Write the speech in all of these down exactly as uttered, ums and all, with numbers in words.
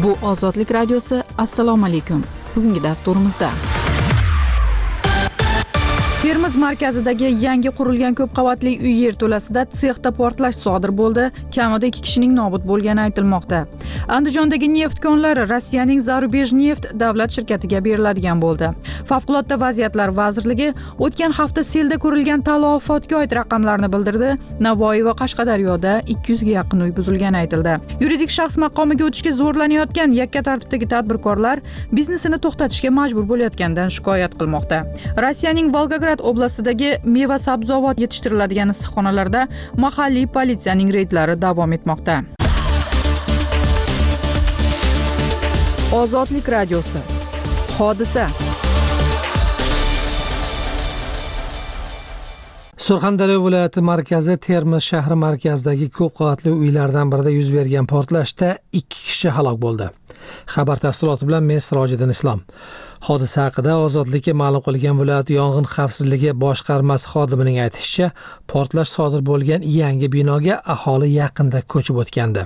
Bu Ozodlik radiosi. Assalomu alaykum. Bugungi dasturimizda Termiz markazidagi yangi qurilgan ko'p qavatli uy yerto'lasida sexda portlash sodir bo'ldi. Kamida ikki kishining nobud bo'lgani aytilmoqda. Andijondagi neft konlari Rossiyaning Zarubej neft davlat shirkatiga beriladigan bo'ldi. Favqulodda vaziyatlar vazirligi o'tgan hafta selda ko'rilgan talafotga oid raqamlarni bildirdi. Navoiy va Qashqadaryoda ikki yuzga yaqin uy buzilgani aytildi. Yuridik shaxs maqomiga o'tishga zo'rlanayotgan yakka tartibdagi tadbirkorlar biznesini to'xtatishga majbur bo'layotganidan shikoyat qilmoqda. Rossiyaning Volgograd oblastidagi meva sabzavot yetishtiriladigan issiqxonalarda mahalliy politsiyaning reydlari davom etmoqda. Ozodlik radiosi. Hodisa. Surxondaryo viloyati markazi Termiz shahri markazidagi ko'p qavatli uylardan birida yuz bergan portlashda ikki kishi halok bo'ldi. Xabar tafsiloti bilan men Sirojiddin Islom. Hodisa haqida Ozodlikka ma'lum qilgan viloyat yong'in xavfsizligi boshqarmasi xodimining aytishicha, portlash sodir bo'lgan yangi binoga aholi yaqinda ko'chib o'tgandi.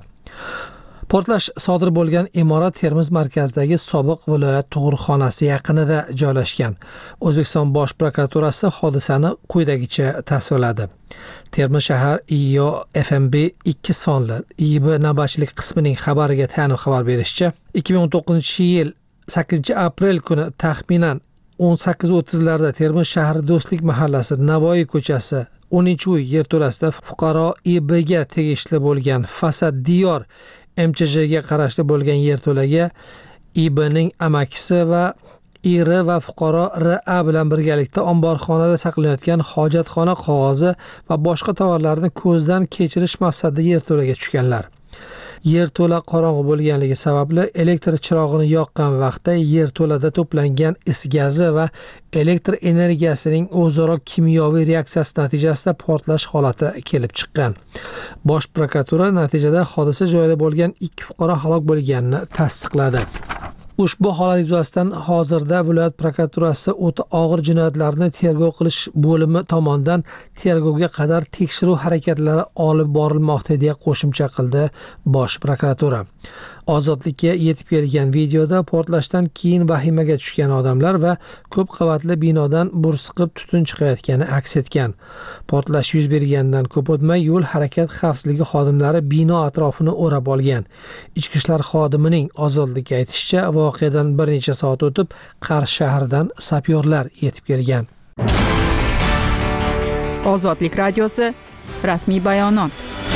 Portlash sodir bo'lgan imorat Termiz markazidagi sobiq viloyat tug'ruqxonasi yaqinida joylashgan. O'zbekiston Bosh prokuraturasi hodisani quyidagicha tasvirladi. Termiz shahar I O F M B ikki sonli I B navbatchilik qismining xabariga tayanib xabar berishicha, ikki ming o'n to'qqizinchi yil sakkizinchi aprel kuni taxminan o'n sakkiz o'ttizlarda Termiz shahri Do'stlik mahallasi Navoiy ko'chasi o'ninchi uy yerto'lasida fuqaro I B ga tegishli bo'lgan Fasad Diyor M Ch J ga qarashli bo'lgan yerto'laga I B ning amakisi va I R va fuqaro R A bilan birgalikda omborxonada saqlanayotgan hojatxona qog'ozi va boshqa tovarlarni ko'zdan kechirish maqsadida yerto'laga tushganlar. Yerto'la qorong'u bo'lganligi sababli elektr chirog'ini yoqqan vaqtda yerto'lada to'plangan is gazi va elektr energiyasining o'zaro kimyoviy reaksiyasi natijasida portlash holati kelib chiqqan. Bosh prokuratura natijada hodisa joyida bo'lgan ikki fuqaro halok bo'lganini tasdiqladi. Ushbu holat yuzasidan hozirda viloyat prokuraturasi o'ta og'ir jinoyatlarni tergov qilish bo'limi tomonidan tergovga qadar tekshiruv harakatlari olib borilmoqda deya qo'shimcha qildi Bosh prokuratura. Ozodlikka yetib kelgan videoda portlashdan keyin vahimaga tushgan odamlar va ko'p qavatli binodan bursiqib tutun chiqayotgani aks etgan. Portlash yuz bergandan ko'p o'tmay yo'l harakat xavfsizligi xodimlari bino atrofini o'rab olgan. Ichki ishlar xodimining Ozodlikka aytishicha, voqeadan bir necha soat o'tib Qarshi shahridan sapyorlar yetib kelgan. Ozodlik radiosi. Rasmiy bayonot.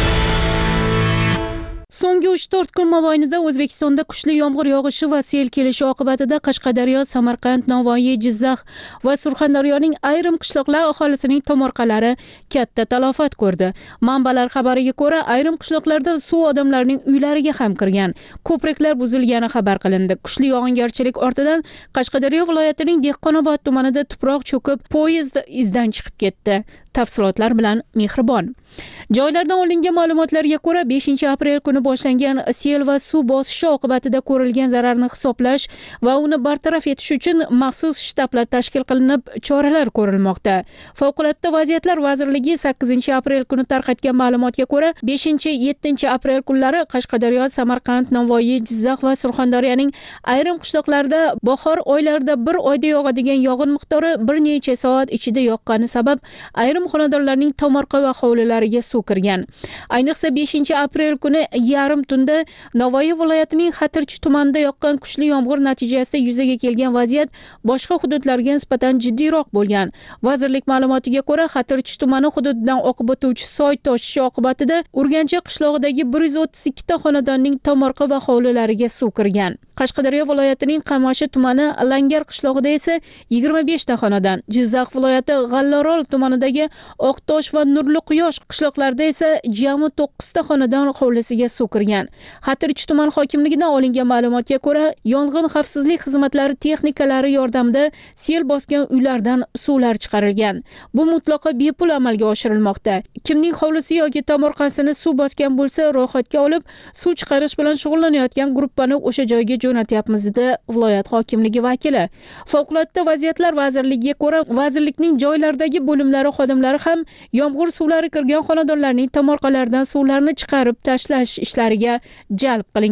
So'nggi uch to'rt kun mobaynida O'zbekistonda kuchli yomg'ir yog'ishi va sel kelishi oqibatida Qashqadaryo, Samarqand, Navoiy, Jizzax va Surxondaryoning ayrim qishloqlar aholisining tomorqalari katta talafot ko'rdi. Manbalar xabariga ko'ra, ayrim qishloqlarda suv odamlarning uylariga ham kirgan. Ko'priklar buzilgani xabar qilindi. Kuchli yog'ingarchilik ortidan Qashqadaryo viloyatining Dehqonobod tumanida tuproq cho'kib, poyezd izdan chiqib ketdi. Tafsilotlar bilan Mehribon. Joylardan olingan ma'lumotlarga ko'ra, beshinchi aprel kuni boshlangan sel va suv bosishi oqibatida ko'rilgan zararni hisoblash va uni bartaraf etish uchun maxsus shtablar tashkil qilinib, choralar ko'rilmoqda. Favqulodda vaziyatlar vazirligi sakkizinchi aprel kuni tarqatgan ma'lumotga ko'ra, beshinchi yettinchi aprel kunlari Qashqadaryo, Samarqand, Navoiy, Jizzax va Surxondaryoning ayrim qishloqlarida bahor oylarida bir oyda yog'adigan yog'in miqdori bir necha soat ichida yoqqani sabab ayrim xonadonlarning tomorqa va hovlilariga suv kirgan. Ayniqsa beshinchi aprel kuni yarim tunda Navoiy viloyatining Xatirchi tumanida yoqqan kuchli yomg'ir natijasida yuzaga kelgan vaziyat boshqa hududlarga nisbatan jiddiyroq bo'lgan. Vazirlik ma'lumotiga ko'ra, Xatirchi tumani hududidan oqib o'tuvchi soy toshishi oqibatida Urganchi qishlog'idagi bir yuz o'ttiz ikki ta xonadonning tomorqa va hovlilariga suv kirgan. Qashqadaryo viloyatining Qamashi tumani Langar qishlog'ida esa yigirma besh ta xonadon, Jizzax viloyati G'allorol tumanidagi Oqtosh va Nurli Quyosh qishloqlarida esa jami to'qqiz ta xonadon hovlisiga suv kirgan. Xatirchi tuman hokimligidan olingan ma'lumotga ko'ra, yong'in xavfsizlik xizmatlari texnikalari yordamida sel bosgan uylardan suvlar chiqarilgan. Bu mutlaqo bepul amalga oshirilmoqda. Kimning hovlisi yoki tomorqasini suv bosgan bo'lsa, ro'yxatga olib, suv chiqarish bilan shug'ullanayotgan guruhni o'sha joyga jo'natyapmiz dedi viloyat hokimligi vakili. Favqulodda vaziyatlar vazirligiga ko'ra, vazirlikning joylardagi bo'limlari xodimlari ham yomg'ir suvlari kirgan xonadonlarning tomorqalaridan suvlarni chiqarib tashlash ishlariga jalb qilingan.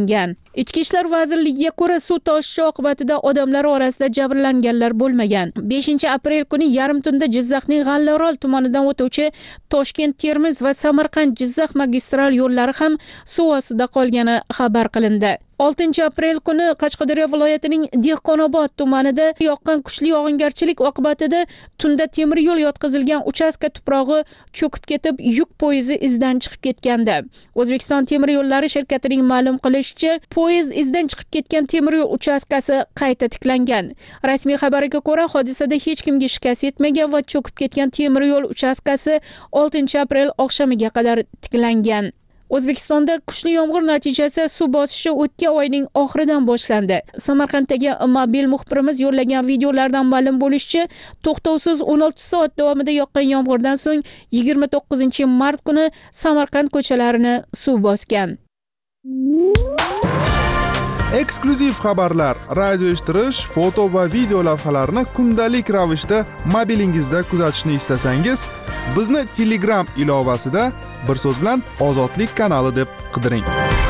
Ichki ishlar vazirligiga ko'ra, suv toshishi oqibatida odamlar orasida jabrlanganlar bo'lmagan. beshinchi aprel kuni yarim tunda Jizzaxning G'allaorol tumanidan o'tuvchi Toshkent-Termiz va Samarqand-Jizzax magistral yo'llari ham suv ostida qolgani xabar qilindi. oltinchi aprel kuni Qashqadaryo viloyatining Dehqonobod tumanida yoqqan kuchli yog'ingarchilik oqibatida tunda temir yo'l yotqizilgan uchastka tuprog'i cho'kib ketib, yuk poyezdi izdan chiqib ketgandi. O'zbekiston temir yo'llari shirkatining ma'lum qilishicha, poyezd izdan chiqib ketgan temir yo'l uchastkasi qayta tiklangan. Rasmiy xabarga ko'ra, hodisada hech kimga shikast yetmagan va cho'kib ketgan temir yo'l uchastkasi oltinchi aprel oqshamiga qadar tiklangan. O'zbekistonda kuchli yomg'ir natijasida suv bosishi o'tgan oyning oxiridan boshlandi. Samarqanddagi mobil muxbirimiz yo'llagan videolardan ma'lum bo'lishicha, to'xtovsiz o'n olti soat davomida yoqqan yomg'irdan so'ng yigirma to'qqizinchi mart kuni Samarqand ko'chalarini suv bosgan. Eksklyuziv xabarlar, radio eshittirish, foto va video lavhalarni kundalik ravishda mobilingizda kuzatishni istasangiz, bizni Telegram ilovasida bir so'z bilan Ozodlik kanali deb qidiring.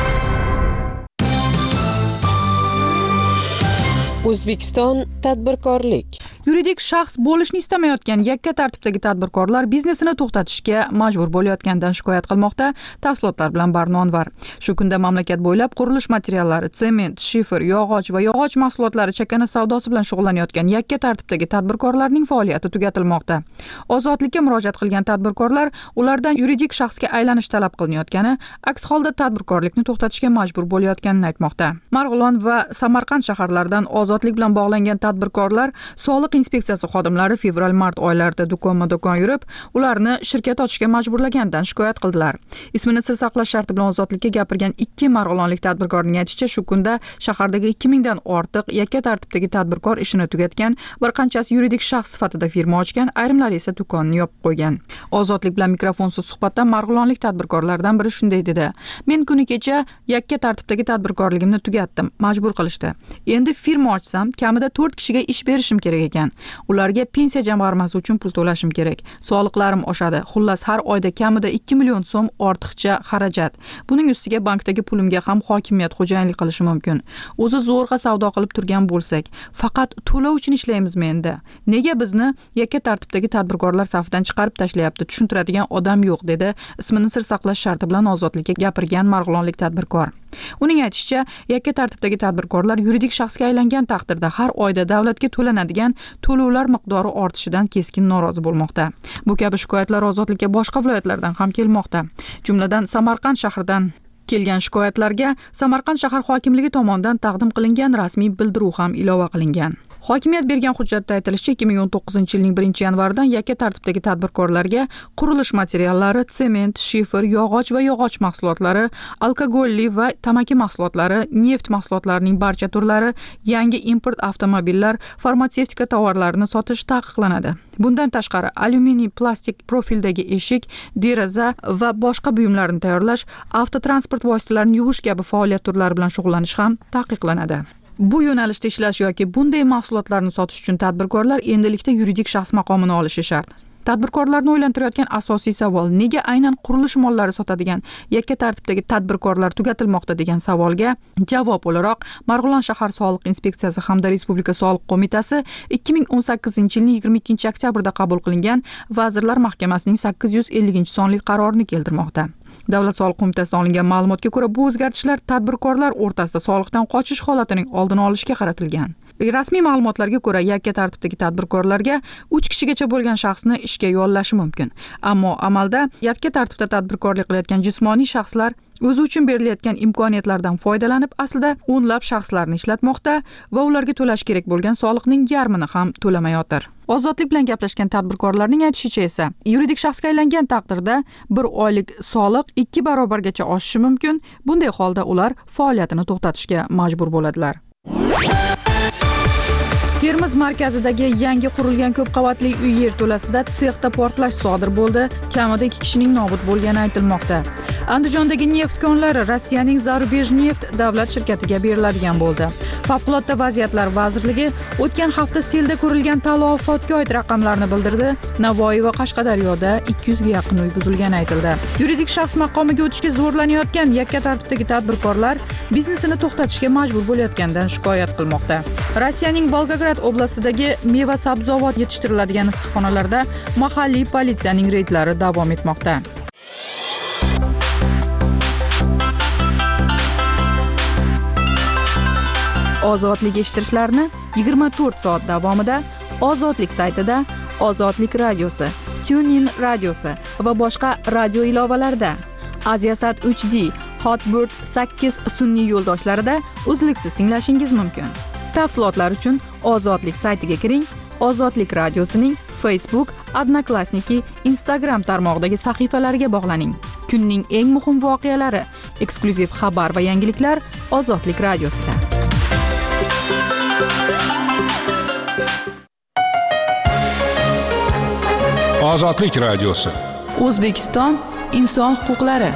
O'zbekiston tadbirkorlik. Yuridik shaxs bo'lishni istamayotgan yakka tartibdagi tadbirkorlar biznesini to'xtatishga majbur bo'layotganidan shikoyat qilmoqda. Tafsilotlar bilan Barnonvar. Shu kunda mamlakat bo'ylab qurilish materiallari, sement, shifer, yog'och va yog'och mahsulotlari chakana savdosi bilan shug'ullanayotgan yakka tartibdagi tadbirkorlarning faoliyati tugatilmoqda. Ozodlikka murojaat qilgan tadbirkorlar ulardan yuridik shaxsga aylanish talab qilinayotgani, aks holda tadbirkorlikni to'xtatishga majbur bo'layotganini aytmoqda. Marg'ilon va Samarqand shaharlaridan ozodlik bilan bog'langan tadbirkorlar soliq inspeksiyasi xodimlari fevral-mart oylarida do'konma-do'kon yurib, ularni shirkat ochishga majburlagandan shikoyat qildilar. Ismini sir saqlash sharti bilan ozodlikka gapirgan ikki marg'ilonlik tadbirkorning aytishicha, shu kunda shahardagi ikki mingdan ortiq yakka tartibdagi tadbirkor ishini tugatgan, bir qanchasi yuridik shaxs sifatida firma ochgan, ayrimlari esa do'konni yopib qo'ygan. Ozodlik bilan mikrofonsiz suhbatda marg'ilonlik tadbirkorlardan biri shunday dedi: "Men kuni kecha yakka tartibdagi tadbirkorligimni tugatdim, majbur qilishdi. Endi firma ochsam, kamida to'rt kishiga ish berishim kerak ekan. Ularga pensiya jamg'armasi uchun pul to'lashim kerak. Soliqlarim oshadi. Xullas har oyda kamida ikki million so'm ortiqcha xarajat. Buning ustiga bankdagi pulimga ham hokimiyat xo'jayinlik qilishi mumkin. O'zi zo'rg'a savdo qilib turgan bo'lsak, faqat to'lov uchun ishlaymizmi endi? Nega bizni yakka tartibdagi tadbirkorlar safidan chiqarib tashlayapti? Tushuntiradigan odam yo'q", dedi ismini sir saqlash sharti bilan ozodlikka gapirgan marg'ilonlik tadbirkor. Uning aytishicha, yakka tartibdagi tadbirkorlar yuridik shaxsga aylangan taqdirda har oyda davlatga to'lanadigan to'lovlar miqdori ortishidan keskin norozi bo'lmoqda. Bu kabi shikoyatlar ozodlikka boshqa viloyatlardan ham kelmoqda. Jumladan Samarqand shahridan kelgan shikoyatlarga Samarqand shahar hokimligi tomonidan taqdim qilingan rasmiy bildiruv ham ilova qilingan. Hokimiyat bergan hujjatda aytilishicha, ikki ming o'n to'qqizinchi yilning birinchi yanvaridan yakka tartibdagi tadbirkorlarga qurilish materiallari, sement, shifer, yog'och va yog'och mahsulotlari, alkogolli va tamaki mahsulotlari, neft mahsulotlarining barcha turlari, yangi import avtomobillar, farmatsevtika tovarlarini sotish taqiqlanadi. Bundan tashqari, alyuminiy, plastik profildagi eshik, deraza va boshqa buyumlarni tayyorlash, avtotransport vositalarini yuvish kabi faoliyat turlari bilan shug'ullanish ham taqiqlanadi. Bu yo'nalishda ishlash yoki bunday mahsulotlarni sotish uchun tadbirkorlar endilikda yuridik shaxs maqomini olishi shart. Tadbirkorlarni o'ylantirayotgan asosiy savol: nega aynan qurilish mollari sotadigan yakka tartibdagi tadbirkorlar tugatilmoqda degan savolga javob o'laroq Marg'ilon shahar soliq inspeksiyasi hamda Respublika soliq qo'mitasi ikki ming o'n sakkizinchi yilning yigirma ikkinchi oktyabrda qabul qilingan Vazirlar Mahkamasining sakkiz yuz ellinchi sonli qarorini keltirmoqda. Davlat soliq qo'mitasidan olingan ma'lumotga ko'ra, bu o'zgartishlar tadbirkorlar o'rtasida soliqdan qochish holatining oldini olishga qaratilgan. Rasmiy ma'lumotlarga ko'ra, yakka tartibdagi tadbirkorlarga uch kishigacha bo'lgan shaxsni ishga yollashi mumkin. Ammo amalda yakka tartibda tadbirkorlik qilayotgan jismoniy shaxslar o'zi uchun berilayotgan imkoniyatlardan foydalanib, aslida o'nlab shaxslarni ishlatmoqda va ularga to'lash kerak bo'lgan soliqning yarmini ham to'lamayotir. Ozodlik bilan gaplashgan tadbirkorlarning aytishicha esa, yuridik shaxsga aylangan taqdirda bir oylik soliq ikki barobargacha oshishi mumkin. Bunday holda ular faoliyatini to'xtatishga majbur bo'ladilar. Termiz markazidagi yangi qurilgan ko'p qavatli uy yerto'lasida sexda portlash sodir bo'ldi. Kamida ikki kishining nobud bo'lgani aytilmoqda. Andijondagi neft konlari Rossiyaning Zarubej neft davlat shirkatiga beriladigan bo'ldi. Favqulodda vaziyatlar vazirligi o'tgan hafta selda ko'rilgan talafotga oid raqamlarni bildirdi. Navoiy va Qashqadaryoda ikki yuzga yaqin uy buzilgani aytildi. Yuridik shaxs maqomiga o'tishga zo'rlanayotgan yakka tartibdagi tadbirkorlar biznesini to'xtatishga majbur bo'layotganidan shikoyat qilmoqda. Rossiyaning Volgograd oblastidagi meva sabzavot yetishtiriladigan issiqxonalarda mahalliy politsiyaning reydlari davom etmoqda. Ozodlik eshittirishlarni yigirma to'rt soat davomida Ozodlik saytida, Ozodlik radiosi, TuneIn radiosi va boshqa radio ilovalarida, Aziasat uch D, Hotbird sakkiz sun'iy yo'ldoshlarida uzluksiz tinglashingiz mumkin. Tafsilotlar uchun Ozodlik saytiga kiring. Ozodlik radiosining Facebook, Odnoklassniki, Instagram tarmog'idagi sahifalariga bog'laning. Kunning eng muhim voqealari, eksklyuziv xabar va yangiliklar Ozodlik radiosida. Ozodlik radiosi. O'zbekiston inson huquqlari.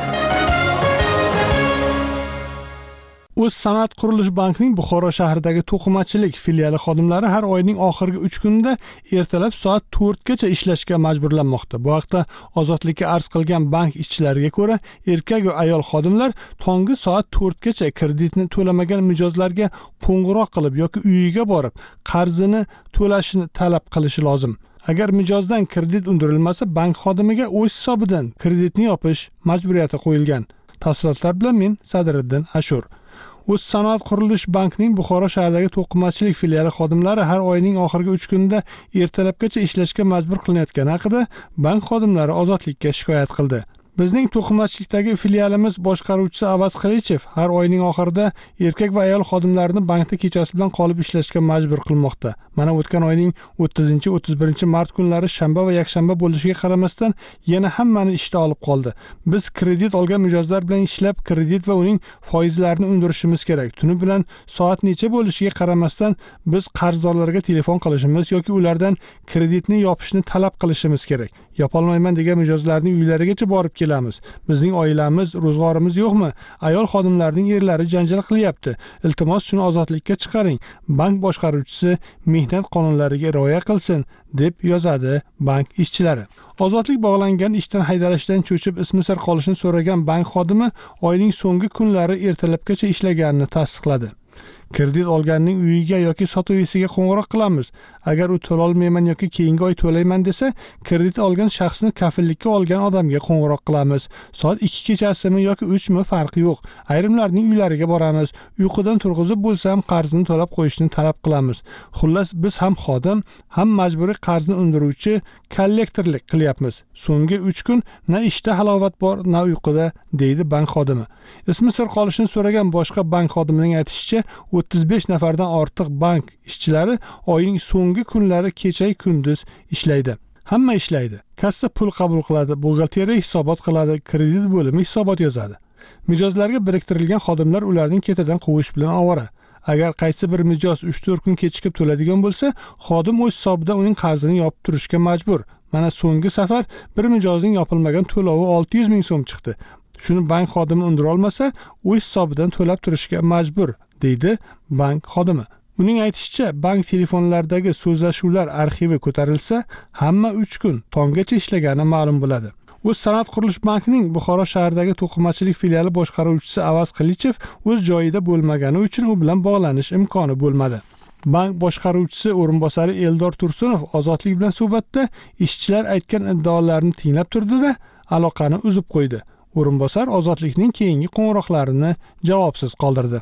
O'z sanoat qurilish bankining Buxoro shahridagi to'qimachilik filiali xodimlari har oyning oxirgi uch kunida ertalab soat to'rtgacha ishlashga majburlanmoqda. Bu haqda Ozodlikka arz qilgan bank ishchilariga ko'ra, erkak va ayol xodimlar tongi soat to'rtgacha kreditni to'lamagan mijozlarga qo'ng'iroq qilib yoki uyiga borib, qarzini to'lashini talab qilishi lozim. Agar mijozdan kredit undirilmasa, bank xodimiga o'z hisobidan kreditni yopish majburiyati qo'yilgan. Tafsilotlar bilan men Sadriddin Ashur. O'z sanoat qurilish bankining Buxoro shahridagi to'qimachilik filiali xodimlari har oyning oxirgi uch kunida ertalabgacha ishlashga majbur qilinayotgani haqida bank xodimlari Ozodlikka shikoyat qildi. Bizning to'qimachilikdagi filialimiz boshqaruvchisi Avaz Qilichev har oyning oxirida erkak va ayol xodimlarni bankda kechasi bilan qolib ishlashga majbur qilmoqda. Mana o'tgan oyning o'ttizinchi o'ttiz birinchi mart kunlari shanba va yakshanba bo'lishiga qaramasdan yana hammani ishda olib qoldi. Biz kredit olgan mijozlar bilan ishlab, kredit va uning foizlarini undirishimiz kerak. Tuni bilan soat necha bo'lishiga qaramasdan biz qarzdorlarga telefon qilishimiz yoki ulardan kreditni yopishni talab qilishimiz kerak. Yopolmayman degan mijozlarning uylarigacha borib kelamiz. Bizning oilamiz, ro'zg'orimiz yo'qmi? Ayol xodimlarning erlari janjal qilyapti. Iltimos shuni ozodlikka chiqaring. Bank boshqaruvchisi mehnat qonunlariga rioya qilsin, deb yozadi bank ishchilari. Ozodlik bog'langan ishdan haydalishdan cho'chib ismi sir qolishini so'ragan bank xodimi oyning so'nggi kunlari ertalabgacha ishlaganini tasdiqladi. Kredit olganning uyiga yoki sotuvchisiga qo'ng'iroq qilamiz. Agar u to'la olmayman yoki keyingi oy to'layman desa, kredit olgan shaxsni kafillikka olgan odamga qo'ng'iroq qilamiz. Soat ikki kechasimi yoki uch mi farqi yo'q. Ayrimlarning uylariga boramiz. Uyqudan turg'izib bo'lsam qarzini to'lab qo'yishni talab qilamiz. Xullas, biz ham xodim, ham majburiy qarzni undiruvchi kollektorlik qilyapmiz. So'nggi uch kun na ishda halovat bor, na uyquda, deydi bank xodimi. Ismi sir qolishini so'ragan boshqa bank xodimining aytishicha, o'ttiz besh nafardan ortiq bank ishchilari oyning so'nggi kunlari kecha kunduz ishlaydi. Hamma ishlaydi. Kassa pul qabul qiladi, buxgalteriya hisobot qiladi, kredit bo'limi hisobot yozadi. Mijozlarga biriktirilgan xodimlar ularning ketidan quvish bilan ovora. Agar qaysi bir mijoz uch to'rt kun kechikib to'ladigan bo'lsa, xodim o'z hisobidan uning qarzini yopib turishga majbur. Mana so'nggi safar bir mijozning yopilmagan to'lovi olti yuz ming so'm chiqdi. Shuni bank xodimi undira olmasa, o'z hisobidan to'lab turishga majbur, deydi bank xodimi. Uning aytishicha, bank telefonlaridagi so'zlashuvlar arxivi ko'tarilsa, hamma uch kun tonggacha ishlagani ma'lum bo'ladi. O'z sanoat qurilish bankining Buxoro shahridagi to'qimachilik filiali boshqaruvchisi Avaz Qilichev o'z joyida bo'lmagani uchun u bilan bog'lanish imkoni bo'lmadi. Bank boshqaruvchisi o'rinbosari Eldor Tursunov Ozodlik bilan suhbatda ishchilar aytgan iddaolarni tinglab turdi-da, aloqani uzib qo'ydi. O'rinbosar Ozodlikning keyingi qo'ng'iroqlarini javobsiz qoldirdi.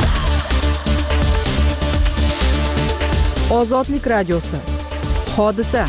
Ozodlik radiosi. Hodisa.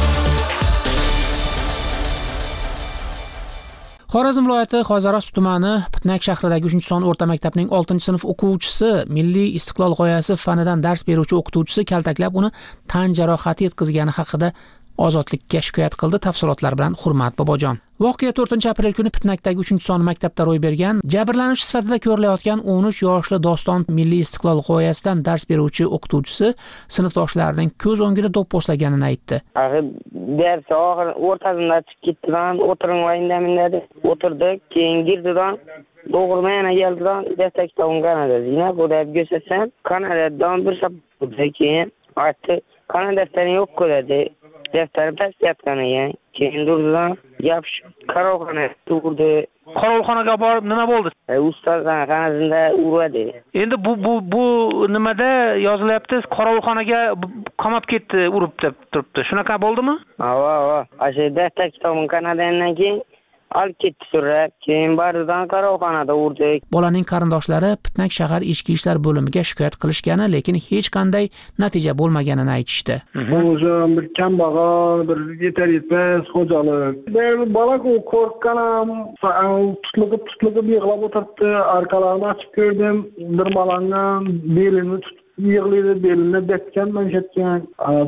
Xorazm viloyati Xo'jarost tumani Pitnak shahridagi uchinchi son o'rta maktabning oltinchi sinf o'quvchisi Milliy istiqlol g'oyasi fanidan dars beruvchi o'qituvchisi kaltaklab uni tan jarohati yetkazgani haqida ozodlikka shikoyat qildi. Tafsilotlar bilan Hurmat Bobojon. Voqea to'rtinchi aprel kuni Pitnakdagi uchinchi son maktabda ro'y bergan. Jabrlanuvchi sifatida ko'rilayotgan o'n uch yoshli Doston milliy istiqlol g'oyasidan dars beruvchi o'qituvchisi sinfdoshlarining ko'z o'ngida do'pposlaganini aytdi. Axir dars oxir o'rtasida chiqib ketdidan, o'tiring va indamin dedi. O'tirdik, keyin girdidan doğurma yana geldidan destek kitobun Kanada. Yine bu da göstersen Kanada'dan bir sapı keyin aytdi. Kanada defteri yok dedi. Defteri pes yapganı yani. Keyin durdudan yapışıp karavxona turdi. Qarovxonaga borib nima bo'ldi? E, ustozdan qanasida uradi. Endi bu bu bu nimada yozilyapti? Qarovxonaga qamab ketdi, urib deb turibdi. Shunaqa bo'ldimi? Ha, ha, ha. Ashe destek kitobun Kanadadan keyin olib ketdi surab, keyin baridan qarovxonada urdik. Bolaning qarindoshlari Pitnak shahar ichki ishlar bo'limiga shikoyat qilishgani, lekin hech qanday natija bo'lmaganini aytishdi. Bu o'zim bir kambag'al, bir yetar yetmas xo'jalik. Bola qo'rqqan ham, tutilib tutilib yig'lab o'tiribdi. Orqalarini ochib ko'rdim, bir bolandan belini tutib yig'laydi, belini betgan, manshatgan.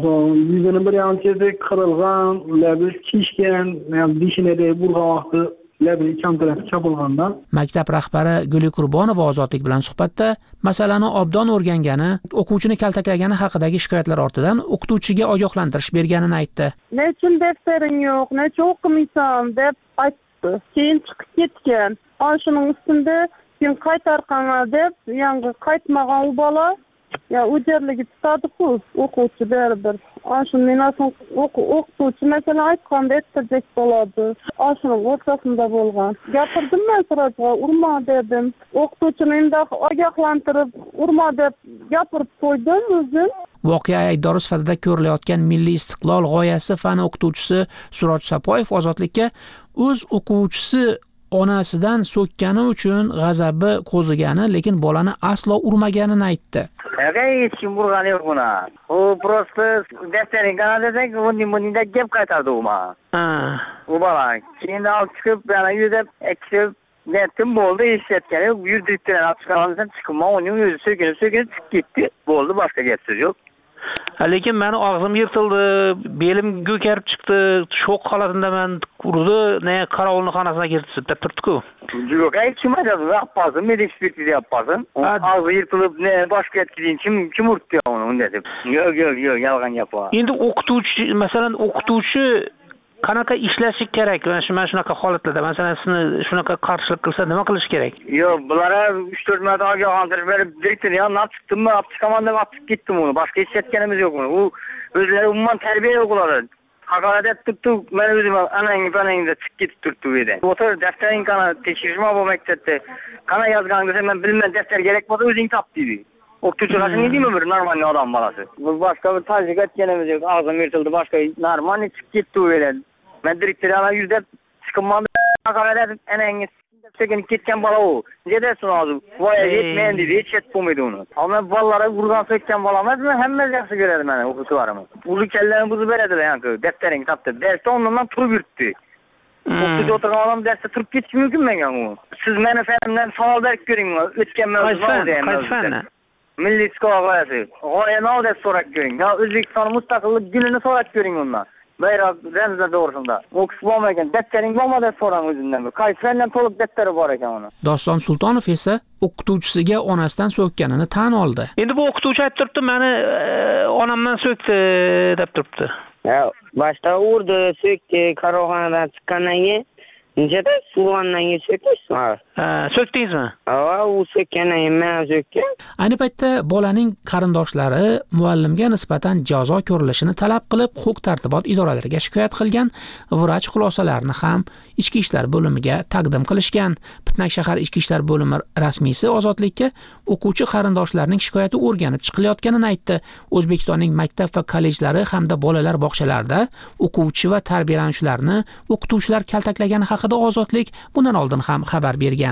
Yuzini bir yanchada qirilgan, labi kishgan, dishinada burg'oqdi, labi kamtaraf chopilgandan. Maktab rahbari Guli Qurbonova Ozodlik bilan suhbatda masalani obdon o'rgangani, o'quvchini kaltaklagani haqidagi shikoyatlar ortidan o'qituvchiga ogohlantirish berganini aytdi. Nechun deftering yo'q, necha o'qimaysan deb aytdi. Keyin chiqib ketgan. Shuning ustida keyin qaytarqanga deb, yangi qaytmagan u bola ya ujarligi tutadi-ku, o'quvchi baribir. Shundan so'ng o'qituvchi masalan aytganda ayttirjak bo'ladi. Shuning o'rtasida bo'lgan. Gapirdim men sirajga, urma dedim. O'qituvchini endi ogohlantirib, urma deb gapirib qo'ydim o'zim. Voqea aybdori sifatida ko'rilayotgan milliy istiqlol g'oyasi fani o'qituvchisi Suroj Sapoyev Ozodlikka o'z o'quvchisi onasidan so'kkani uchun g'azabi qo'zigani, lekin bolani aslo urmaganini aytdi. Hech kim urgani yo'q buni. U просто defterin Kanadadagi bunday gap qaytardi u menga. Ha. U bola keyin olib chiqib, yana yuzib, ekib, netim bo'ldi, eshitgan yo'q. Yurdiribdilar, olib chiqqandan chiqib, uning o'zi so'kinib, so'kinib chiqib ketdi. Bo'ldi, boshqa gap so'z yo'q. Lekin meni og'zim yirtildi, belim ko'karib chiqdi, shok holatida men urdi, ne qarovulning xonasiga kirdi deb turibdi-ku. Yo'q, hech kim aytadi, yapmasin, men ekspertiza yapmasin. Og'zi yirtilib, ne boshqa yetkizin, kim kim urdi uni deb. Yo'q, yo'q, yo'q, yolg'on gap bor. Endi o'qituvchi, masalan, o'qituvchi qanaqa ishlashi kerak? Mana shu mana shunaqa holatlarda, masalan, sizni shunaqa qarshilik qilsa nima qilish kerak? Yo'q, bular uch to'rt marta ogohlantirish berib, direktor yondan chiqdimmi, olib chiqaman deb olib chiqib ketdim uni. Boshqa hech yetganimiz yo'q uni. U o'zlari umuman tarbiya yo'q ular. Haqorat etib turibdi, men o'zim anangni panangda chiqib ketib turibdi u yerda. O'tir, daftaring qana tekshirishma bu maktabda. Qana yozgan desa, men bilmayman, daftar kerak bo'lsa o'zing top deydi. O'qituvchi qashin deymi bir normal odam bolasi. Bu boshqa bir tajriba etganimiz yo'q. Og'zim yirtildi, boshqa normal chiqib ketdi u yerdan. Men direktorga yuzda chiqimman haqorat etib, anangni sekin ketgan bola u. Nedesin hozir? Voya yetmayin deydi, hech yetib bo'lmaydi uni. Ammo bolalar urgan so'kkan bola emas, men hammasi yaxshi ko'radi meni o'qituvchilarim. Uli kallarini buzib beradilar, yani daftaring topdi. Darsda ondan turib yuribdi. O'qituvchi o'tirgan odam darsda turib ketishi mumkin menga u. Siz meni fanimdan savol berib ko'ring, o'tgan mavzuda deyman. Milliy istiqlol g'oyasi. G'oyani deb so'rab ko'ring. Yo O'zbekiston mustaqillik kunini so'rab ko'ring undan. Bayroq ramzda to'g'risida. O'qish bo'lmagan, daftaring bo'lmadi deb so'rang o'zimdan. Qaysi fandan to'liq daftari bor ekan uni. Doston Sultonov esa o'qituvchisiga onasidan so'kkanini tan oldi. Endi bu o'qituvchi aytib turibdi, meni onamdan so'kdi deb turibdi. Ya, boshda urdi, so'kdi, qarovxonadan chiqqandan keyin Nechada suvondan so'kdingizmi? Ha, so'kdingizmi? Ha, u so'kkandan keyin men so'kkan. Ayni paytda bolaning qarindoshlari muallimga nisbatan jazo ko'rilishini talab qilib, huquq-tartibot idoralariga shikoyat qilgan, vrach xulosalarini ham ichki ishlar bo'limiga taqdim qilishgan. Pitnak shahar ichki ishlar bo'limi rasmiysi Ozodlikka o'quvchi qarindoshlarining shikoyati o'rganib chiqilayotganini aytdi. O'zbekistonning maktab va kollejlari hamda bolalar bog'chalarida o'quvchi va tarbiyalanuvchilarni o'qituvchilar kaltaklagani haqida Ozodlik bundan oldin ham xabar bergan.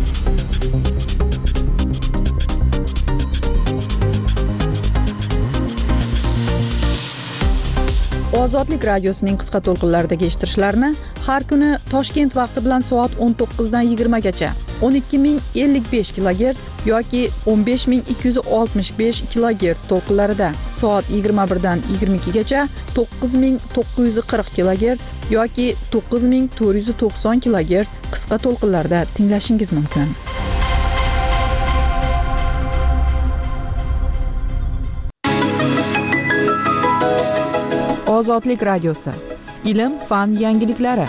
Ozodlik radiosining qisqa to'lqinlaridagi eshittirishlarni har kuni Toshkent vaqti bilan soat o'n to'qqizdan yigirma gacha o'n ikki ming ellik besh kilogerts yoki o'n besh ming ikki yuz oltmish besh kilogerts to'lqinlarida, soat yigirma birdan yigirma ikkigacha to'qqiz ming to'qqiz yuz qirq kilogerts yoki to'qqiz ming to'rt yuz to'qson kilogerts qisqa to'lqinlarda tinglashingiz mumkin. Ozodlik radiosi. Ilm, fan yangiliklari.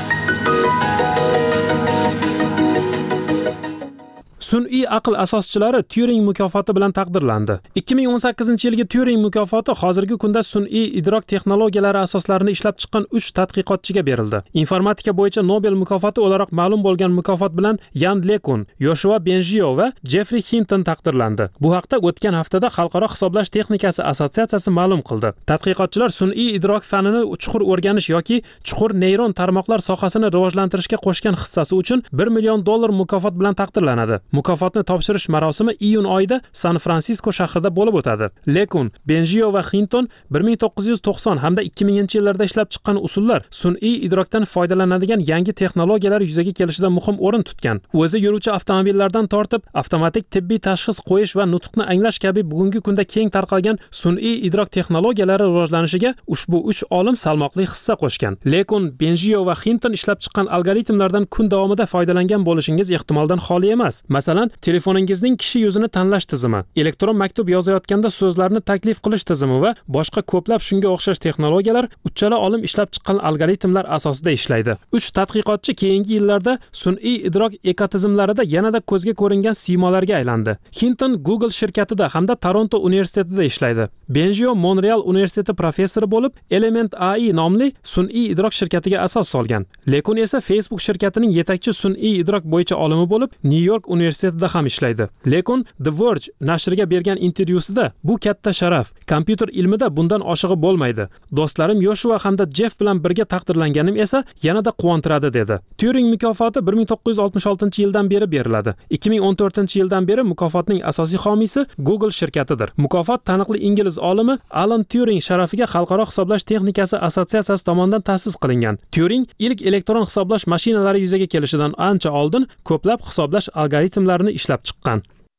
Sun'iy aql asoschilari Turing mukofoti bilan taqdirlandi. ikki ming o'n sakkizinchi yilgi Turing mukofoti hozirgi kunda sun'iy idrok texnologiyalari asoslarini ishlab chiqqan uch tadqiqotchiga berildi. Informatika bo'yicha Nobel mukofoti o'laroq ma'lum bo'lgan mukofot bilan Yan Lekun, Yoshua Bengio va Jeffrey Hinton taqdirlandi. Bu haqda o'tgan haftada Xalqaro hisoblash texnikasi assotsiatsiyasi ma'lum qildi. Tadqiqotchilar sun'iy idrok fanini chuqur o'rganish yoki chuqur neyron tarmoqlar sohasini rivojlantirishga qo'shgan hissasi uchun bir million dollar mukofot bilan taqdirlanadi. Mukofotni topshirish marosimi iyun oyida San Fransisko shahrida bo'lib o'tadi. Lekun, Bengio va Hinton bir ming to'qqiz yuz to'qson hamda ikki minginchi yillarda ishlab chiqqan usullar sun'iy idrokdan foydalanadigan yangi texnologiyalar yuzaga kelishida muhim o'rin tutgan. O'zi yuruvchi avtomobillardan tortib, avtomatik tibbiy tashxis qo'yish va nutqni anglash kabi bugungi kunda keng tarqalgan sun'iy idrok texnologiyalari rivojlanishiga ushbu uch olim salmoqli hissa qo'shgan. Lekun, Bengio va Hinton ishlab chiqqan algoritmlardan kun davomida foydalangan bo'lishingiz ehtimoldan xoli emas. Masalan, telefoningizning kishi yuzini tanlash tizimi, elektron maktub yozayotganda so'zlarni taklif qilish tizimi va boshqa ko'plab shunga o'xshash texnologiyalar uchala olim ishlab chiqqan algoritmlar asosida ishlaydi. uch tadqiqotchi keyingi yillarda sun'iy idrok ekotizimlarida yanada ko'zga ko'ringan siymolarga aylandi. Hinton Google shirkatida hamda Toronto universitetida ishlaydi. Bengio Montreal universiteti professori bo'lib, Element A I nomli sun'iy idrok shirkatiga asos solgan. Lekun esa Facebook shirkatining yetakchi sun'iy idrok bo'yicha olimi bo'lib, New York universitetida ham ishlaydi. Lekun The Verge nashriga bergan intervyusida bu katta sharaf, kompyuter ilmida bundan oshig'i bo'lmaydi. Do'stlarim Yoshua hamda Jeff bilan birga taqdirlanganim esa yanada quvontiradi dedi. Turing mukofoti bir ming to'qqiz yuz oltmish oltinchi yildan beri beriladi. ikki ming o'n to'rtinchi yildan beri mukofotning asosiy homiysi Google shirkatidir. Mukofot taniqli ingliz olimi Alan Turing sharafiga Xalqaro hisoblash texnikasi assotsiatsiyasi tomonidan ta'sis qilingan. Turing ilk elektron hisoblash mashinalari yuzaga kelishidan ancha oldin ko'plab hisoblash algoritmlarini ishlab chiqqan.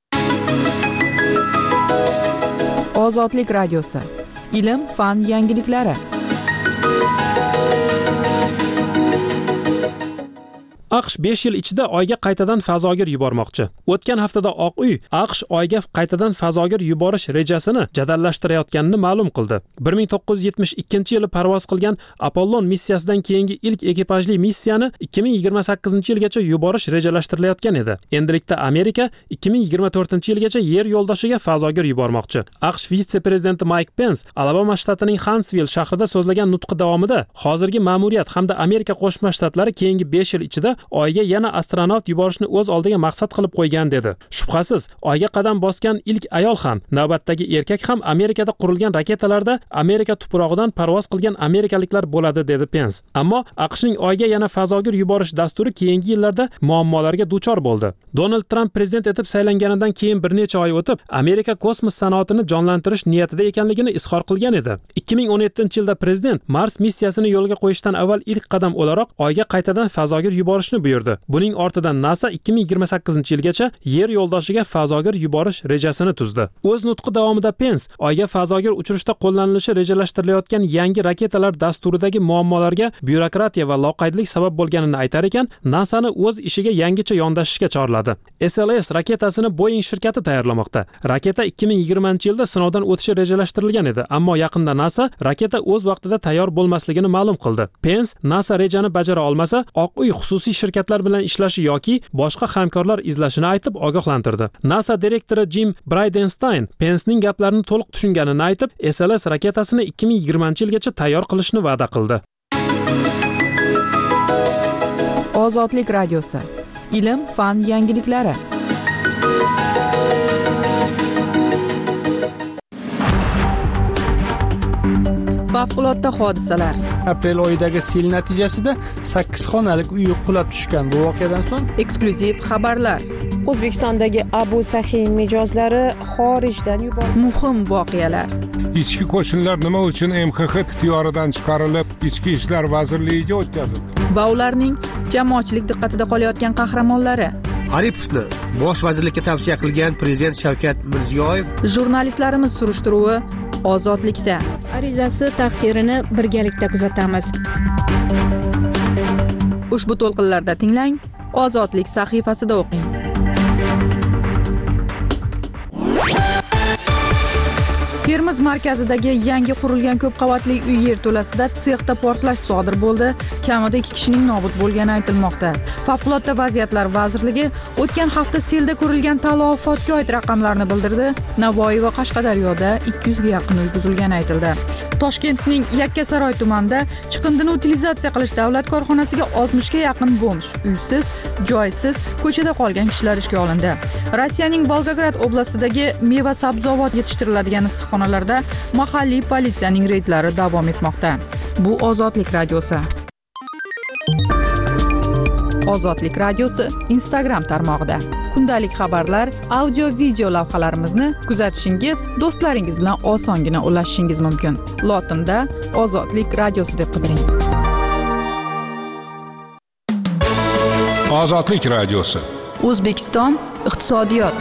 Ozodlik radiosi. Ilm, fan yangiliklari. AQSh besh yil ichida Oyga qaytadan fazogir yubormoqchi. O'tgan haftada Oq uy AQSh Oyga qaytadan fazogir yuborish rejasini jadallashtirayotganini ma'lum qildi. bir ming to'qqiz yuz yetmish ikkinchi yili parvoz qilgan Apollon missiyasidan keyingi ilk ekipajli missiyani ikki ming yigirma sakkizinchi yilgacha yuborish rejalashtirilayotgan edi. Endilikda Amerika ikki ming yigirma to'rtinchi yilgacha Yer yo'ldoshiga fazogir yubormoqchi. AQSh vitse-prezidenti Mike Pence Alabama shtatining Huntsville shahrida so'zlagan nutqi davomida hozirgi ma'muriyat hamda Amerika Qo'shma Shtatlari keyingi besh yil ichida Oyga yana astronavt yuborishni o'z oldiga maqsad qilib qo'ygan dedi. Shubhasiz, Oyga qadam bosgan ilk ayol ham, navbatdagi erkak ham Amerikada qurilgan raketalarda Amerika tuprog'idan parvoz qilgan amerikaliklar bo'ladi dedi Pence. Ammo AQShning Oyga yana fazogir yuborish dasturi keyingi yillarda muammolarga duchor bo'ldi. Donald Trump prezident etib saylanganidan keyin bir necha oy o'tib, Amerika kosmos sanoatini jonlantirish niyatida ekanligini izhor qilgan edi. ikki ming o'n yettinchi yilda prezident Mars missiyasini yo'lga qo'yishdan avval ilk qadam o'laroq Oyga qaytadan fazogir yuborish buyurdi. Buning ortidan NASA ikki ming yigirma sakkizinchi yilgacha Yer yo'ldoshiga fazogir yuborish rejasini tuzdi. O'z nutqi davomida Pence Oyga fazogir uchirishda qo'llanilishi rejalashtirilayotgan yangi raketalar dasturidagi muammolarga byurokratiya va loqaydlik sabab bo'lganini aytar ekan, NASAni o'z ishiga yangicha yondashishga chorladi. S L S raketasini Boeing shirkati tayyorlamoqda. Raketa ikki ming yigirmanchi yilda sinovdan o'tishi rejalashtirilgan edi, ammo yaqinda NASA raketa o'z vaqtida tayyor bo'lmasligini ma'lum qildi. Pence NASA rejani bajara olmasa, Oq uy xususiy shirkatlar bilan ishlashi yoki boshqa hamkorlar izlashini aytib ogohlantirdi. NASA direktori Jim Bridenstine Pencening gaplarini to'liq tushunganini aytib, S L S raketasini ikki ming yigirmanchi yilgacha tayyor qilishni va'da qildi. Ozodlik radiosi. Ilm, fan yangiliklari. Favqulodda hodisalar. Aprel oyidagi sel natijasida sakkiz xonalik uy qulab tushgan. Bu voqeadan so'ng eksklyuziv xabarlar. O'zbekistondagi Abu Sahiy mijozlari xorijdan yuborildi. Muhim voqealar. Ichki qo'shinlar nima uchun M X X ixtiyoridan chiqarilib, Ichki ishlar vazirligiga o'tkazildi? Va ularning jamoatchilik diqqatida qolayotgan qahramonlari. Aripovni bosh vazirlikka tavsiya qilgan prezident Shavkat Mirziyoyev. Jurnalistlarimiz surishtiruvi ozodlikda. Arizasi taqdirini birgalikda kuzatamiz. Ushbu to'lqinlarda tinglang, Ozodlik sahifasida o'qing. Termiz markazidagi yangi qurilgan ko'p qavatli uy yerto'lasida sexda portlash sodir bo'ldi. Kamida ikki kishining nobud bo'lgani aytilmoqda. Favqulodda vaziyatlar vazirligi o'tgan hafta selda ko'rilgan talafotga oid raqamlarni bildirdi. Navoiy va Qashqadaryoda ikki yuzga yaqin uy buzilgani aytildi. Toshkentning Yakkasaroy tumanida chiqindini utilizatsiya qilish davlat korxonasiga oltmishga yaqin bomj, uysiz, joysiz ko'chada qolgan kishilar ishga olindi. Rossiyaning Volgograd oblastidagi meva-sabzavot yetishtiriladigan issiqxonalarda mahalliy politsiyaning reydlari davom etmoqda. Bu Ozodlik radiosi. Ozodlik radiosi Instagram tarmog'ida. Kundalik xabarlar, audio, video lavhalarimizni kuzatishingiz, do'stlaringiz bilan osongina ulashishingiz mumkin. Lotinda Ozodlik radiosi deb qidiring. Ozodlik radiosi. O'zbekiston iqtisodiyot.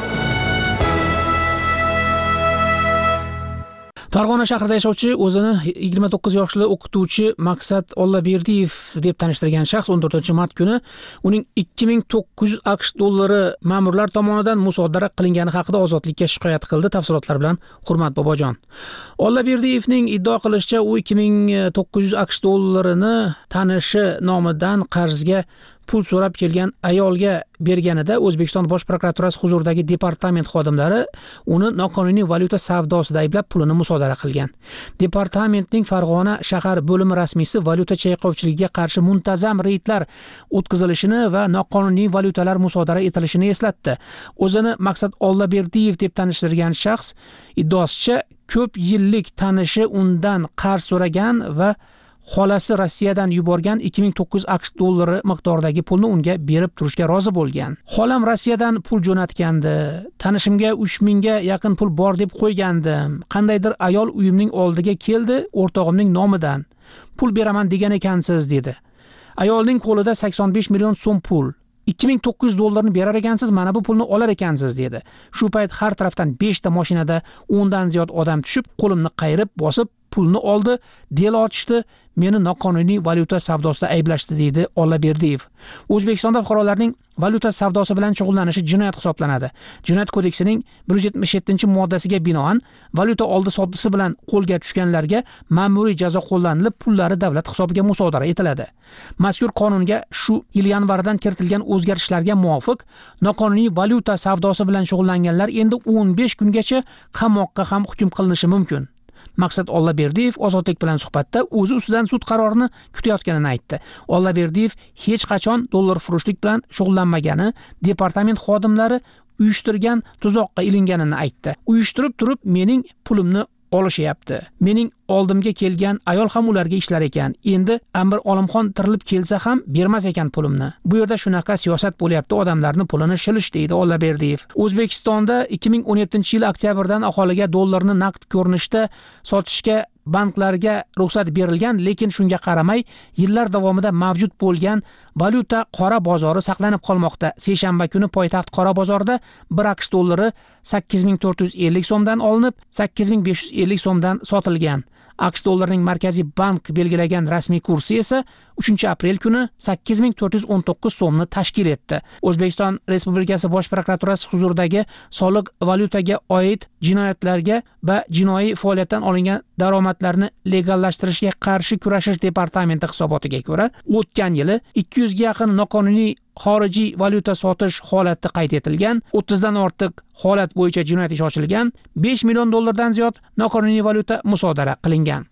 Farg'ona shahrida yashovchi o'zini yigirma to'qqiz yoshli o'qituvchi Maqsad Ollaberdiyev deb tanishtirgan shaxs o'n to'rtinchi mart kuni uning ikki ming to'qqiz yuz aqsh dollari ma'murlar tomonidan musodara qilingani haqida ozodlikka shikoyat qildi. Tafsilotlar bilan Hurmat Bobojon. Ollaberdiyevning iddao qilishicha, u ikki ming to'qqiz yuz aqsh dollarini tanishi nomidan qarzga pul so'rab kelgan ayolga berganida O'zbekiston Bosh prokuraturasi huzuridagi departament xodimlari uni noqonuniy valyuta savdosida ayblab pulini musodara qilgan. Departamentning Farg'ona shahar bo'limi rasmiysi valyuta chayqovchiligiga qarshi muntazam reydlar o'tkazilishini va noqonuniy valyutalar musodara etilishini eslatdi. O'zini Maqsad Ollaberdiyev deb tanishtirgan shaxs iddaosicha, ko'p yillik tanishi undan qarz so'ragan va xolasi Rossiyadan yuborgan ikki ming to'qqiz yuz aqsh dollari miqdoridagi pulni unga berib turishga rozi bo'lgan. Xolam Rossiyadan pul jo'natgandi. Tanishimga uch mingga yaqin pul bor deb qo'ygandim. Qandaydir ayol uyimning oldiga keldi, o'rtog'imning nomidan. Pul beraman degan ekansiz dedi. Ayolning qo'lida sakson besh million so'm pul. ikki ming to'qqiz yuz dollarni berar ekansiz, mana bu pulni olar ekansiz dedi. Shu payt har tarafdan besh ta mashinada o'ndan ziyod odam tushib, qo'limni qayirib, bosib pulni oldi, del ochishdi, meni noqonuniy valyuta savdosida ayblashdi deydi Ollaberdiyev. O'zbekistonda fuqarolarning valyuta savdosi bilan shug'ullanishi jinoyat hisoblanadi. Jinoyat kodeksining bir yuz yetmish yettinchi moddasiga binoan valyuta oldi sottisi bilan qo'lga tushganlarga ma'muriy jazo qo'llanilib, pullari davlat hisobiga musodara etiladi. Mazkur qonunga shu yil yanvardan kiritilgan o'zgarishlarga muvofiq noqonuniy valyuta savdosi bilan shug'ullanganlar endi o'n besh kungacha qamoqqa ham hukm qilinishi mumkin. Maqsad Ollaberdiyev Ozodlik bilan suhbatda o'zi ustidan sud qarorini kutayotganini aytdi. Ollaberdiyev hech qachon dollar furushlik bilan shug'ullanmagani, departament xodimlari uyushtirgan tuzoqqa ilinganini aytdi. Uyushtirib turib mening pulimni olishyapti. Mening oldimga kelgan ayol ham ularga ishlar ekan. Endi Amir Olimxon tirilib kelsa ham bermas ekan pulimni. Bu yerda shunaqa siyosat bo'lyapti, odamlarni pulini shilish deydi Ollaberdiyev. O'zbekistonda ikki ming o'n yettinchi yil oktyabrdan aholiga dollarni naqd ko'rinishda sotishga banklarga ruxsat berilgan, lekin shunga qaramay yillar davomida mavjud bo'lgan valyuta qora bozori saqlanib qolmoqda. Seshanba kuni poytaxt qora bozorida bir aqsh dollari sakkiz ming to'rt yuz ellik so'mdan olinib, sakkiz ming besh yuz ellik so'mdan sotilgan. aqsh dollarining Markaziy bank belgilagan rasmiy kursi esa uchinchi aprel kuni sakkiz ming to'rt yuz o'n to'qqiz so'mni tashkil etdi. O'zbekiston Respublikasi Bosh prokuraturasi huzuridagi soliq valyutaga oid jinoyatlarga va jinoiy faoliyatdan olingan daromadlarni legallashtirishga qarshi kurashish departamenti hisobotiga ko'ra, o'tgan yili ikki yuzga yaqin noqonuniy xorijiy valyuta sotish holati qayd etilgan, o'ttizdan ortiq holat bo'yicha jinoyat ishi ochilgan, besh million dollardan ziyod noqonuniy valyuta musodara qilingan.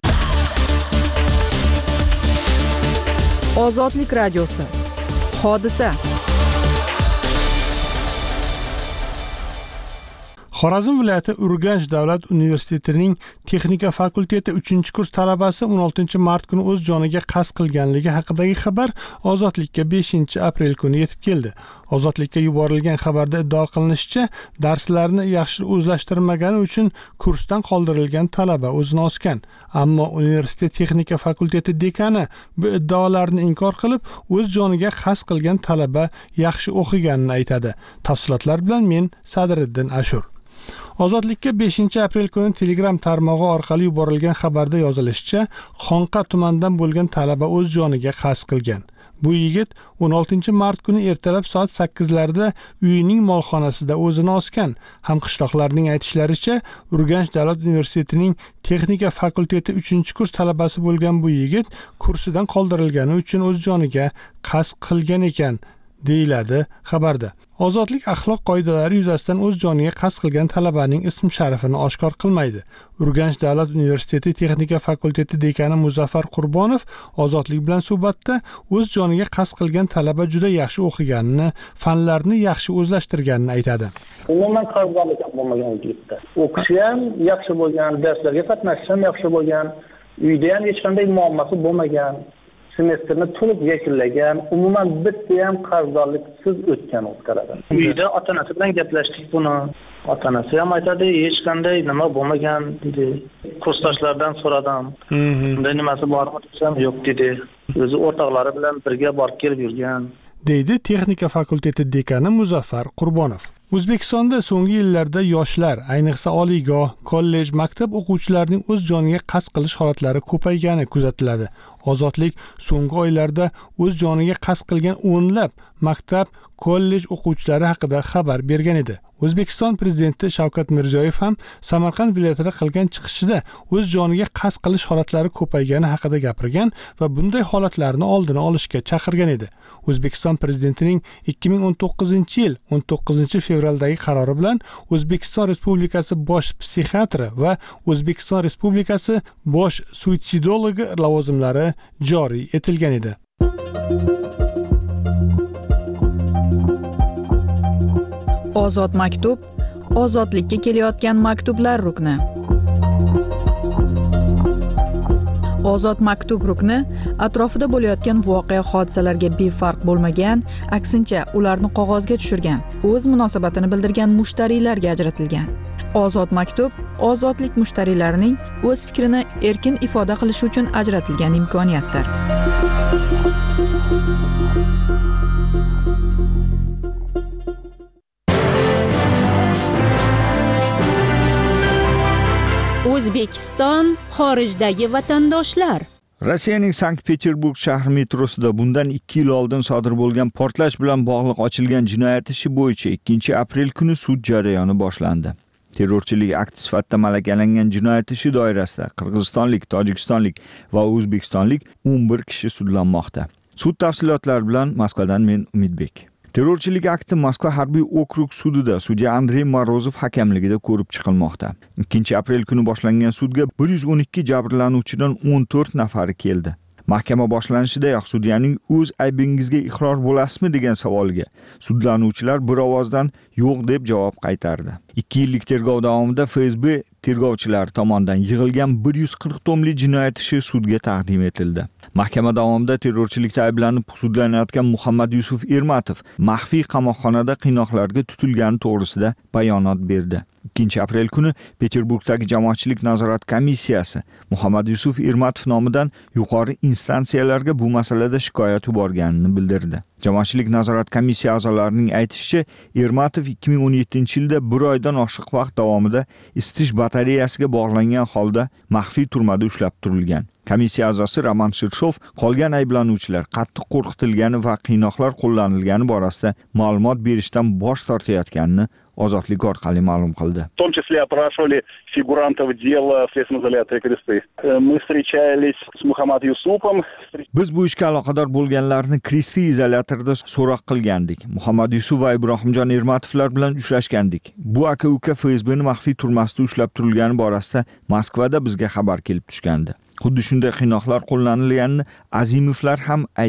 Ozodlik radiosi. Hodisa. Xorazm viloyati Urganch davlat universitetining texnika fakulteti uchinchi kurs talabasi o'n oltinchi mart kuni o'z joniga qasd qilganligi haqidagi xabar Ozodlikka beshinchi aprel kuni yetib keldi. Ozodlikka yuborilgan xabarda iddio qilinishicha, darslarni yaxshi o'zlashtirmagani uchun kursdan qoldirilgan talaba o'zini osgan. Ammo universitet texnika fakulteti dekani bu iddaolarni inkor qilib, o'z joniga qasd qilgan talaba yaxshi o'qiganini aytadi. Tafsilotlar bilan men Sadriddin Ashur. Ozodlikka beshinchi aprel kuni Telegram tarmog'i orqali yuborilgan xabarda yozilishicha, Xonqa tumanidan bo'lgan talaba o'z joniga qasd qilgan. Bu yigit o'n oltinchi mart kuni ertalab soat sakkizlarda uyining molxonasida o'zini osgan. Hamqishloqlarning aytishlaricha, Urganch davlat universitetining texnika fakulteti uchinchi kurs talabasi bo'lgan bu yigit kursidan qoldirilgani uchun o'z joniga qasd qilgan ekan, deyiladi xabarda. Ozodlik axloq qoidalari yuzasidan o'z joniga qasd qilgan talabaning ism sharifini oshkor qilmaydi. Urganch davlat universiteti texnika fakulteti dekani Muzaffar Qurbonov Ozodlik bilan suhbatda o'z joniga qasd qilgan talaba juda yaxshi o'qiganini, fanlarni yaxshi o'zlashtirganini aytadi. Umuman qarzonlik bo'lmagan yigitda. O'qishi ham yaxshi bo'lgan, darslarga qatnashishi ham yaxshi bo'lgan, uyda ham hech qanday muammosi bo'lmagan. Semestrni to'liq yakunlagan, umuman bitta ham qarzdorliksiz o'tgan o'tqaradi. Uyda ota-onasi bilan gaplashdik buni. Ota-onasi ham aytadi, hech qanday nima bo'lmagan dedi. Kursdoshlardan so'radim. Bunday nimasi bormi desam, yo'q dedi. O'zi o'rtoqlari bilan birga borib kelib yurgan, deydi texnika fakulteti dekani Muzaffar Qurbonov. O'zbekistonda so'nggi yillarda yoshlar, ayniqsa oliygoh, kollej, maktab o'quvchilarining o'z joniga qasd qilish holatlari ko'paygani kuzatiladi. Ozodlik so'nggi oylarda o'z joniga qasd qilgan o'nlab maktab, kollej o'quvchilari haqida xabar bergan edi. O'zbekiston prezidenti Shavkat Mirziyoyev ham Samarqand viloyatida qilgan chiqishida o'z joniga qasd qilish holatlari ko'paygani haqida gapirgan va bunday holatlarni oldini olishga chaqirgan edi. O'zbekiston prezidentining ikki ming o'n to'qqizinchi yil o'n to'qqizinchi fevraldagi qarori bilan O'zbekiston Respublikasi bosh psixiatri va O'zbekiston Respublikasi bosh suitsidologi lavozimlari joriy etilgan edi. Ozod maktub, ozodlikka kelayotgan maktublar rukni. Ozod maktub rukni atrofida bo'layotgan voqea hodisalarga befarq bo'lmagan, aksincha ularni qog'ozga tushirgan, o'z munosabatini bildirgan mushtariylarga ajratilgan. Ozod maktub ozodlik mushtariylarining o'z fikrini erkin ifoda qilishi uchun ajratilgan imkoniyatdir. O'zbekiston xorijdagi vatandoshlar. Rossiyaning Sankt-Peterburg shahri metrosida bundan ikki yil oldin sodir bo'lgan portlash bilan bog'liq ochilgan jinoyat ishi bo'yicha ikkinchi aprel kuni sud jarayoni boshlandi. Terrorchilik akti sifatida malakalangan jinoyat ishi doirasida qirg'izistonlik, tojikistonlik va o'zbekistonlik o'n bir kishi sudlanmoqda. Sud tafsilotlari bilan Moskvadan men Umidbek. Terrorchilik akti Moskva harbiy okrug sudida sudya Andrey Morozov hakamligida ko'rib chiqilmoqda. ikkinchi aprel kuni boshlangan sudga bir yuz o'n ikki jabrlanuvchidan o'n to'rt nafari keldi. Mahkama boshlanishidayoq sudyaning o'z aybingizga iqror bo'lasizmi degan savoliga sudlanuvchilar bir ovozdan yo'q deb javob qaytardi. ikki yillik tergov davomida F S B tergovchilari tomonidan yig'ilgan bir yuz qirq tomli jinoyat ishi sudga taqdim etildi. Mahkama davomida terrorchilikda ayblanib sudlanayotgan Muhammad Yusuf Ermatov maxfiy qamoqxonada qiynoqlarga tutilgani to'g'risida bayonot berdi. ikkinchi aprel kuni Peterburgdagi jamoatchilik nazorat komissiyasi Muhammad Yusuf Ermatov nomidan yuqori instansiyalarga bu masalada shikoyat yuborganini bildirdi. Jamoatchilik nazorat komissiya a'zolarining aytishicha, Ermatov ikki ming o'n yettinchi yilda bir oydan oshiq vaqt davomida isitish batareyasiga bog'langan holda maxfiy turmada ushlab turilgan. Komissiya a'zosi Roman Shirshov qolgan ayblanuvchilar qattiq qo'rqitilgani va qiynoqlar qo'llanilgani borasida ma'lumot berishdan bosh tortayotganini Ozodlik orqali ma'lum qildi. В том числе опрашивали фигурантов дела в следственном изоляторе Кресты. Мы встречались с Мухаммад Юсупом. Biz bu ishga aloqador bo'lganlarni Kresti izolyatorida so'roq qilgandik. Muhammad Yusuf va Ibrohimjon Ermatovlar bilan uchrashgandik. Bu aka-uka F S B'ni maxfiy turmasida ushlab turilgani borasida Moskvada bizga xabar kelib tushgandi. Xuddi shunday qiynoqlar qo'llanilganini Azimovlar ham aytgan.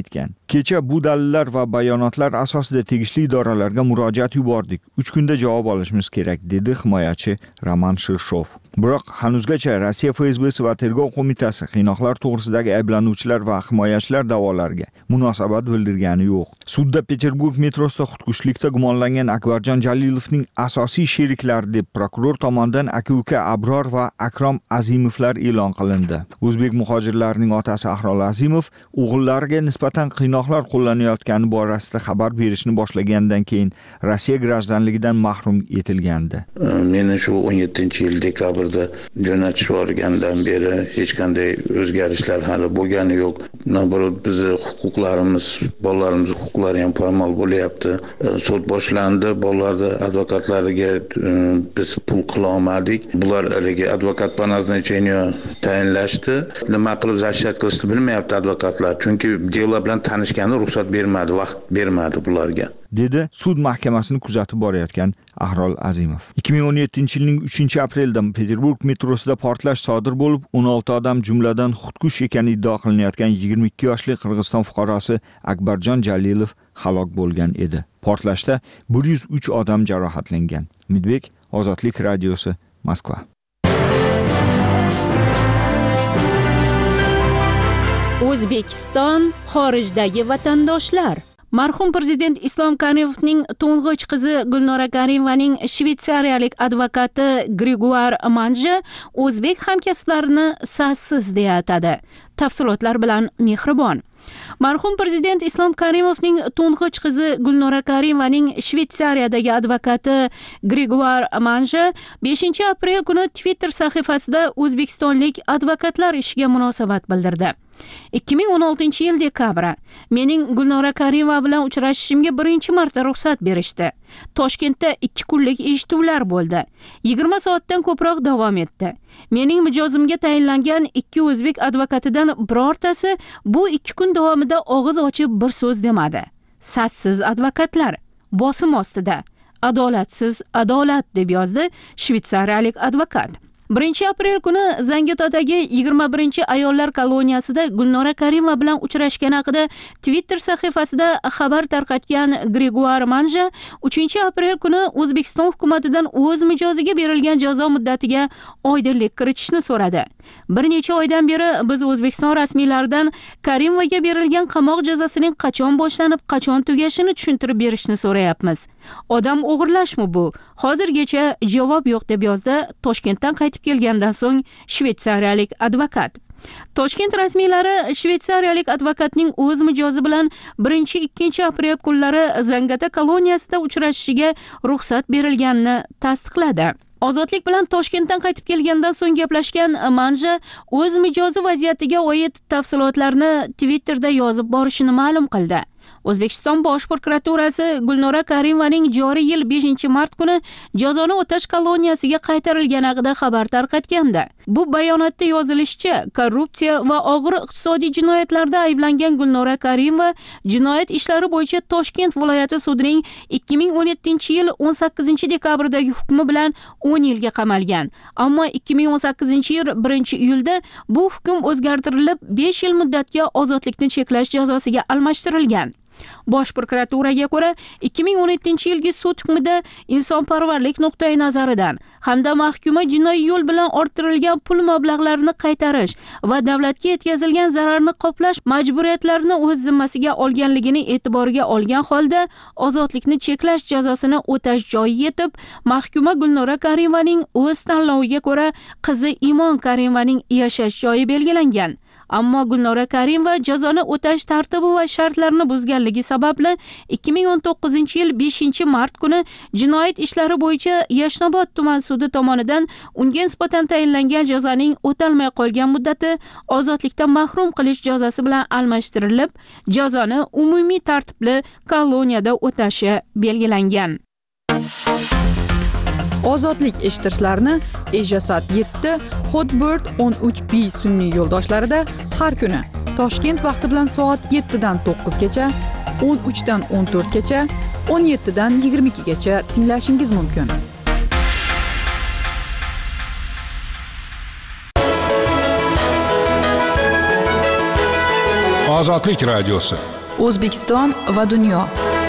Kecha bu dalillar va bayonotlar asosida tegishli idoralarga murojaat yubordik. uch kunda javob olishimiz kerak, dedi himoyachi Roman Shirshov. Biroq hanuzgacha Rossiya F S B'si va Tergov qo'mitasi qiynoqlar to'g'risidagi ayblanuvchilar va himoyachilar da'volariga munosabat bildirgani yo'q. Sudda Peterburg metrosida xudkushlikda gumonlangan Akbarjon Jalilovning asosiy sheriklari deb prokuror tomonidan aka-uka Abror va Akrom Azimovlar e'lon qilindi. O'zbek muhojirlarining otasi Ahrol Azimov o'g'illariga nisbatan qiynoqlar qo'llanayotgani borasida xabar berishni boshlagandan keyin Rossiya grajdanligidan mahrum etilgandi. Meni shu o'n yettinchi yil dekabrda jo'natib yuborgandan beri hech qanday o'zgarishlar hali bo'lgani yo'q. Naborot bizni huquqlarimiz, bolalarimiz huquqlari ham poymol bo'lyapti. Sud boshlandi, bolalarni advokatlariga biz pul qila olmadik. Bular haligi advokat по назначению tayinlashdi. Nima qilib zashat qilishni bilmayapti advokatlar, chunki delo bilan tanishgani ruxsat bermadi, vaqt bermadi bularga, dedi sud mahkamasini kuzatib borayotgan Ahrol Azimov. ikki ming o'n yettinchi yilning uchinchi aprelida Peterburg metrosida portlash sodir bo'lib, o'n olti odam jumladan xudkush ekani iddia qilinayotgan yigirma ikki yoshli Qirg'iziston fuqarosi Akbarjon Jalilov halok bo'lgan edi. Portlashda bir yuz uch odam jarohatlangan. Umidbek, Ozodlik radiosi, Moskva. O'zbekiston xorijdagi vatandoshlar. Marhum prezident Islom Karimovning to'ng'ich qizi Gulnora Karimovaning shvetsariyalik advokati Griguar Manja o'zbek hamkasblarini sassiz deya atadi. Tafsilotlar bilan Mehribon. Marhum prezident Islom Karimovning to'ng'ich qizi Gulnora Karimovaning Shvetsariyadagi advokati Griguar Manja beshinchi aprel kuni Twitter sahifasida o'zbekistonlik advokatlar ishiga munosabat bildirdi. ikki ming o'n oltinchi yil dekabri mening Gulnora Karimova bilan uchrashishimga birinchi marta ruxsat berishdi. Toshkentda ikki kunlik eshituvlar bo'ldi. yigirma soatdan ko'proq davom etdi. Mening mijozimga tayinlangan ikki o'zbek advokatidan birortasi bu ikki kun davomida og'iz ochib bir so'z demadi. Sassiz advokatlar, bosim ostida, adolatsiz adolat, deb yozdi shvetsariyalik advokat. birinchi aprel kuni Zangiotada yigirma birinchi ayollar koloniyasida Gulnora Karimova bilan uchrashgani haqida Twitter sahifasida xabar tarqatgan Griguar Manja uchinchi aprel kuni O'zbekiston hukumatidan o'z mijoziga berilgan jazo muddatiga oydinlik kiritishni so'radi. Bir necha oydan beri biz O'zbekiston rasmiylaridan Karimovaga berilgan qamoq jazosining qachon boshlanib, qachon tugashini tushuntirib berishni so'rayapmiz. Odam o'g'irlashmi bu? Hozirgacha javob yo'q, deb yozdi Toshkentdan qaytib kelgandan so'ng shvetsariyalik advokat. Toshkent rasmiylari shvetsariyalik advokatning o'z mijozi bilan birinchi ikkinchi aprel kunlari Zangiotada koloniyasida uchrashishiga ruxsat berilganini tasdiqladi. Ozodlik bilan Toshkentdan qaytib kelgandan so'ng gaplashgan Manja o'z mijozi vaziyatiga oid tafsilotlarni Twitterda yozib borishini ma'lum qildi. O'zbekiston Bosh prokuraturasi Gulnora Karimovaning joriy yil beshinchi mart kuni jazoni o'tash koloniyasiga qaytarilgani haqida xabar tarqatgandi. Bu bayonotda yozilishicha, korrupsiya va og'ir iqtisodiy jinoyatlarda ayblangan Gulnora Karimova jinoyat ishlari bo'yicha Toshkent viloyati sudining ikki ming o'n yettinchi yil o'n sakkizinchi dekabrdagi hukmi bilan o'n yilga qamalgan. Ammo ikki ming o'n sakkizinchi yil birinchi iyulda bu hukm o'zgartirilib besh yil muddatga ozodlikni cheklash jazosiga almashtirilgan. Bosh prokuraturaga ko'ra, ikki ming o'n yettinchi yilgi sud hukmida insonparvarlik nuqtai nazaridan hamda mahkuma jinoiy yo'l bilan orttirilgan pul mablag'larini qaytarish va davlatga yetkazilgan zararni qoplash majburiyatlarini o'z zimmasiga olganligini e'tiborga olgan holda ozodlikni cheklash jazosini o'tash joyi yetib, mahkuma Gulnora Karimovaning o'z tanloviga ko'ra qizi Imon Karimovaning yashash joyi belgilangan. Ammo Gulnora Karimova jazoni o'tash tartibi va shartlarini buzganligi sababli ikki ming o'n to'qqizinchi yil beshinchi mart kuni jinoyat ishlari bo'yicha Yashnobod tuman sudi tomonidan unga nisbatan tayinlangan jazoning o'talmay qolgan muddati ozodlikdan mahrum qilish jazosi bilan almashtirilib, jazoni umumiy tartibli koloniyada o'tashi belgilangan. Ozodlik eshitishlarini Ejasat yetti, Hotbird o'n uch B sun'iy yo'ldoshlarida har kuni Toshkent vaqti bilan soat yettidan to'qqizgacha, o'n uchdan o'n to'rtgacha, o'n yettidan yigirma ikkigacha tinglashingiz mumkin. Ozodlik radiosi. O'zbekiston va dunyo.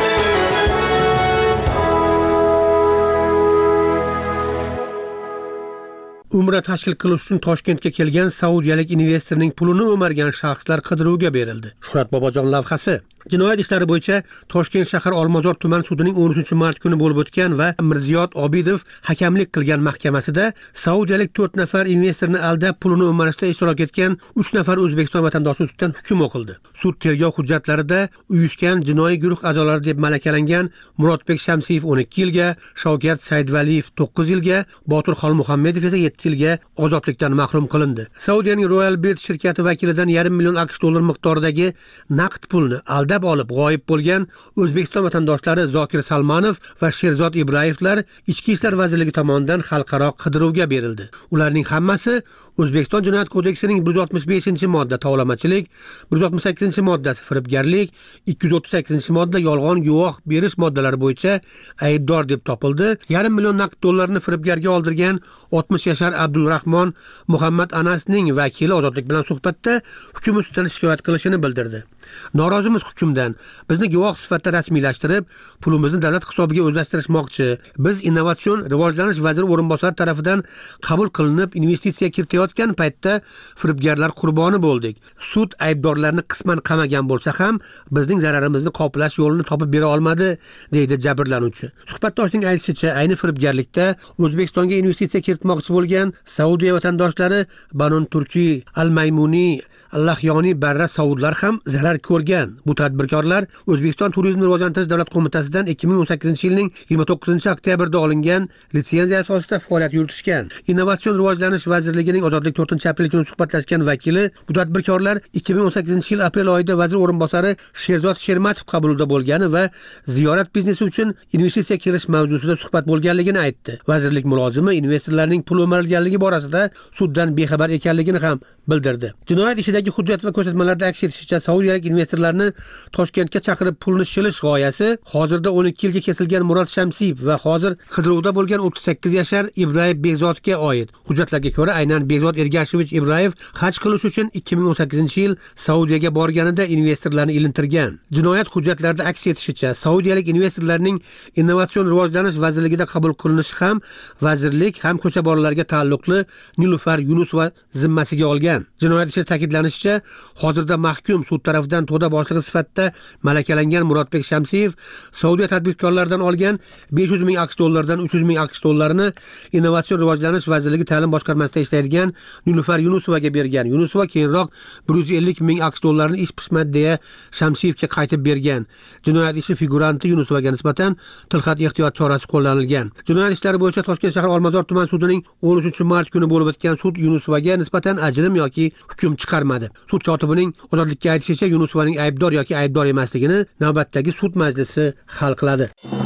Umra tashkil qilish uchun Toshkentga kelgan saudiyalik investorning pulini o'margan shaxslar qidiruvga berildi. Shuhrat Bobojon lavhasi. Jinoyat ishlari bo'yicha Toshkent shahar Olmazor tuman sudining o'n uchinchi mart kuni bo'lib o'tgan va Mirziyot Obidov hakamlik qilgan mahkamasida saudiyalik to'rt nafar investorni aldab pulini o'marishda ishtirok etgan uch nafar O'zbekiston vatandoshi ustidan hukm o'qildi. Sud tergov hujjatlarida uyushgan jinoiy guruh a'zolari deb malakalangan Murodbek Shamsiyev o'n ikki yilga, Shavkat Saidvaliyev to'qqiz yilga, Botir Xolmuhammedov esa yetti yilga ozodlikdan mahrum qilindi. Saudiyaning Royal Bet shirkati vakilidan yarim million AQSh dollar miqdoridagi naqd pulni aldab olib g'oyib bo'lgan O'zbekiston vatandoshlari Zokir Salmanov va Sherzod Ibrahimlar Ichki ishlar vazirligi tomonidan xalqaro qidiruvga berildi. Ularning hammasi O'zbekiston Jinoyat kodeksining bir yuz oltmish beshinchi modda tovlamachilik, bir yuz oltmish sakkizinchi moddasi firibgarlik, ikki yuz o'ttiz sakkizinchi modda yolg'on guvoh berish moddalari bo'yicha aybdor deb topildi. Yarim million naqd dollarni firibgarga oldirgan oltmish yashar Abdulrahmon Muhammad Anasning vakili ozodlik bilan suhbatda hukm ustidan shikoyat qilishini bildirdi. Norozimiz hukmdan. Bizni guvoh sifatida rasmiylashtirib, pulimizni davlat hisobiga o'zlashtirishmoqchi. Biz innovatsion rivojlanish vaziri o'rinbosari tomonidan qabul qilinib investitsiya kiritayotgan paytda firibgarlar qurboni bo'ldik. Sud aybdorlarni qisman qamagan bo'lsa ham, bizning zararimizni qoplash yo'lini topib bera olmadi, deydi jabrlanuvchi. Suhbatdoshning aytishicha, ayni firibgarlikda O'zbekistonga investitsiya kiritmoqchi bo'lgan Saudiya vatandoshlari Banun Turki, Al-Maymuni, Allahyoni Barra Saudlar ham zarar ko'rgan. Bu tadbirkorlar O'zbekiston Turizmni rivojlantirish davlat qo'mitasidan ikki ming o'n sakkizinchi yilning yigirma to'qqizinchi oktyabrda olingan litsenziya asosida faoliyat yuritishgan. Innovatsion rivojlanish vazirligining ozodlik to'rtinchi aprel kuni suhbatlashgan vakili bu tadbirkorlar ikki ming o'n sakkizinchi yil aprel oyida vazir o'rinbosari Sherzod Shermatov qabulida bo'lgani va ziyorat biznesi uchun investitsiya kirish mavzusida suhbat bo'lganligini aytdi. Vazirlik mulozimi investorlarning pul o'marilganligi borasida suddan bexabar ekanligini ham bildirdi. Jinoyat ishidagi hujjat va ko'rsatmalarda aks etishicha, saudiyalik investorlarni Toshkentga chaqirib pulni shilish g'oyasi hozirda o'n ikki yilga kesilgan Murod Shamsiyev va hozir qidiruvda bo'lgan o'ttiz sakkiz yashar Ibrahim Begzodga oid. Hujjatlarga ko'ra, aynan Begzod Ergashevich Ibrahim haj qilish uchun ikki ming o'n sakkizinchi yil Saudiyaga borganida investorlarni ilintirgan. Jinoyat hujjatlarida aks etishicha, saudiyalik investorlarning Innovatsion rivojlanish vazirligida qabul qilinishi ham vazirlik ham ko'cha bolalarga taalluqli Nilufar Yunusova zimmasiga olgan. Jinoyat ishi ta'kidlanishicha, hozirda mahkum sud tomonidan to'da boshlig'i sifatida malakalangan Murodbek Shamsiyev Saudiya tadbirkorlaridan olgan besh yuz ming AQSh dollardan uch yuz ming AQSh dollarini Innovatsion rivojlanish vazirligi ta'lim boshqarmasida ishlaydigan Nilufar Yunusovaga bergan. Yunusova keyinroq bir yuz ellik ming AQSh dollarini ish pishmadi deya Shamsiyevga qaytib bergan. Jinoyat ishi figuranti Yunusovaga nisbatan tilxat ehtiyot chorasi qo'llanilgan. Jinoyat ishlari bo'yicha Toshkent shahar Olmazor tuman sudining o'n uchinchi mart kuni bo'lib o'tgan sud Yunusovaga nisbatan ajrim yoki hukm chiqarmadi. Sud kotibining ozodlikka aytishicha, Yunusovaning aybdor yoki aybdor emasligini navbatdagi sud majlisi hal qiladi.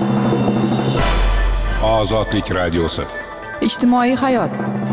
Ozodlik radiosi. Ijtimoiy hayot.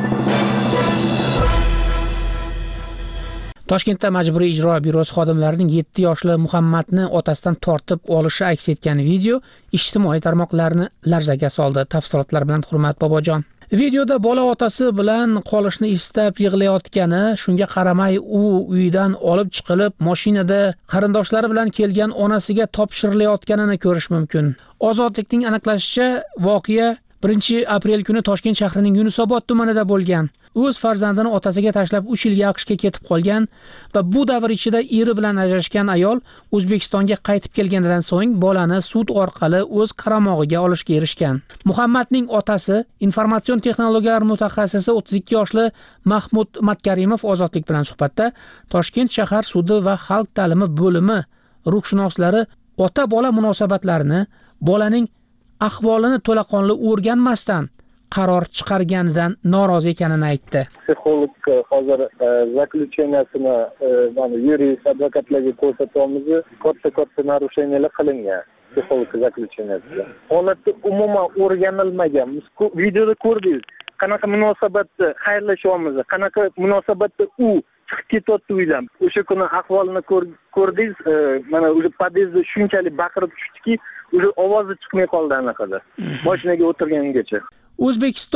Toshkentda majburiy ijro byurosi xodimlarining yetti yoshli Muhammadni otasidan tortib olishi aks etgan video ijtimoiy tarmoqlarni larzaga soldi. Tafsilotlar bilan Hurmat Bobojon. Videoda bola otasi bilan qolishni istab yig'layotgani, shunga qaramay u uydan olib chiqilib, mashinada qarindoshlari bilan kelgan onasiga topshirilayotganini ko'rish mumkin. Ozodlikning aniqlashicha, voqea birinchi aprel kuni Toshkent shahrining Yunusobod tumanida bo'lgan. O'z farzandini otasiga tashlab uch yilga AQShga ketib qolgan va bu davr ichida eri bilan ajrashgan ayol O'zbekistonga qaytib kelganidan so'ng bolani sud orqali o'z qaramog'iga olishga erishgan. Muhammadning otasi, informatsion texnologiyalar mutaxassisi o'ttiz ikki yoshli Mahmud Matkarimov ozodlik bilan suhbatda Toshkent shahar sudi va xalq ta'limi bo'limi ruhshunoslari ota-bola munosabatlarini, bolaning ahvolini to'laqonli o'rganmasdan qaror chiqarganidan norozi ekanini aytdi. Psixolog hozir zakljucheniyasini mana yurist advokatlarga ko'rsatyapmiz. Katta-katta narusheniylar qilingan. Psixolog zakljucheniyasida. Holatda umuman o'rganilmagan. Videoda ko'rdingiz, qanaqa munosabatda xayrlashyapmiz, qanaqa munosabatda u chiqib ketyapti uydan. O'sha kuni ahvolini ko'rdingiz, mana o'sha podyezdda shunchalik baqirib tushdiki, o'sha ovozi chiqmay qoldi anaqada. Mashinaga o'tirgangacha. O'zbekiston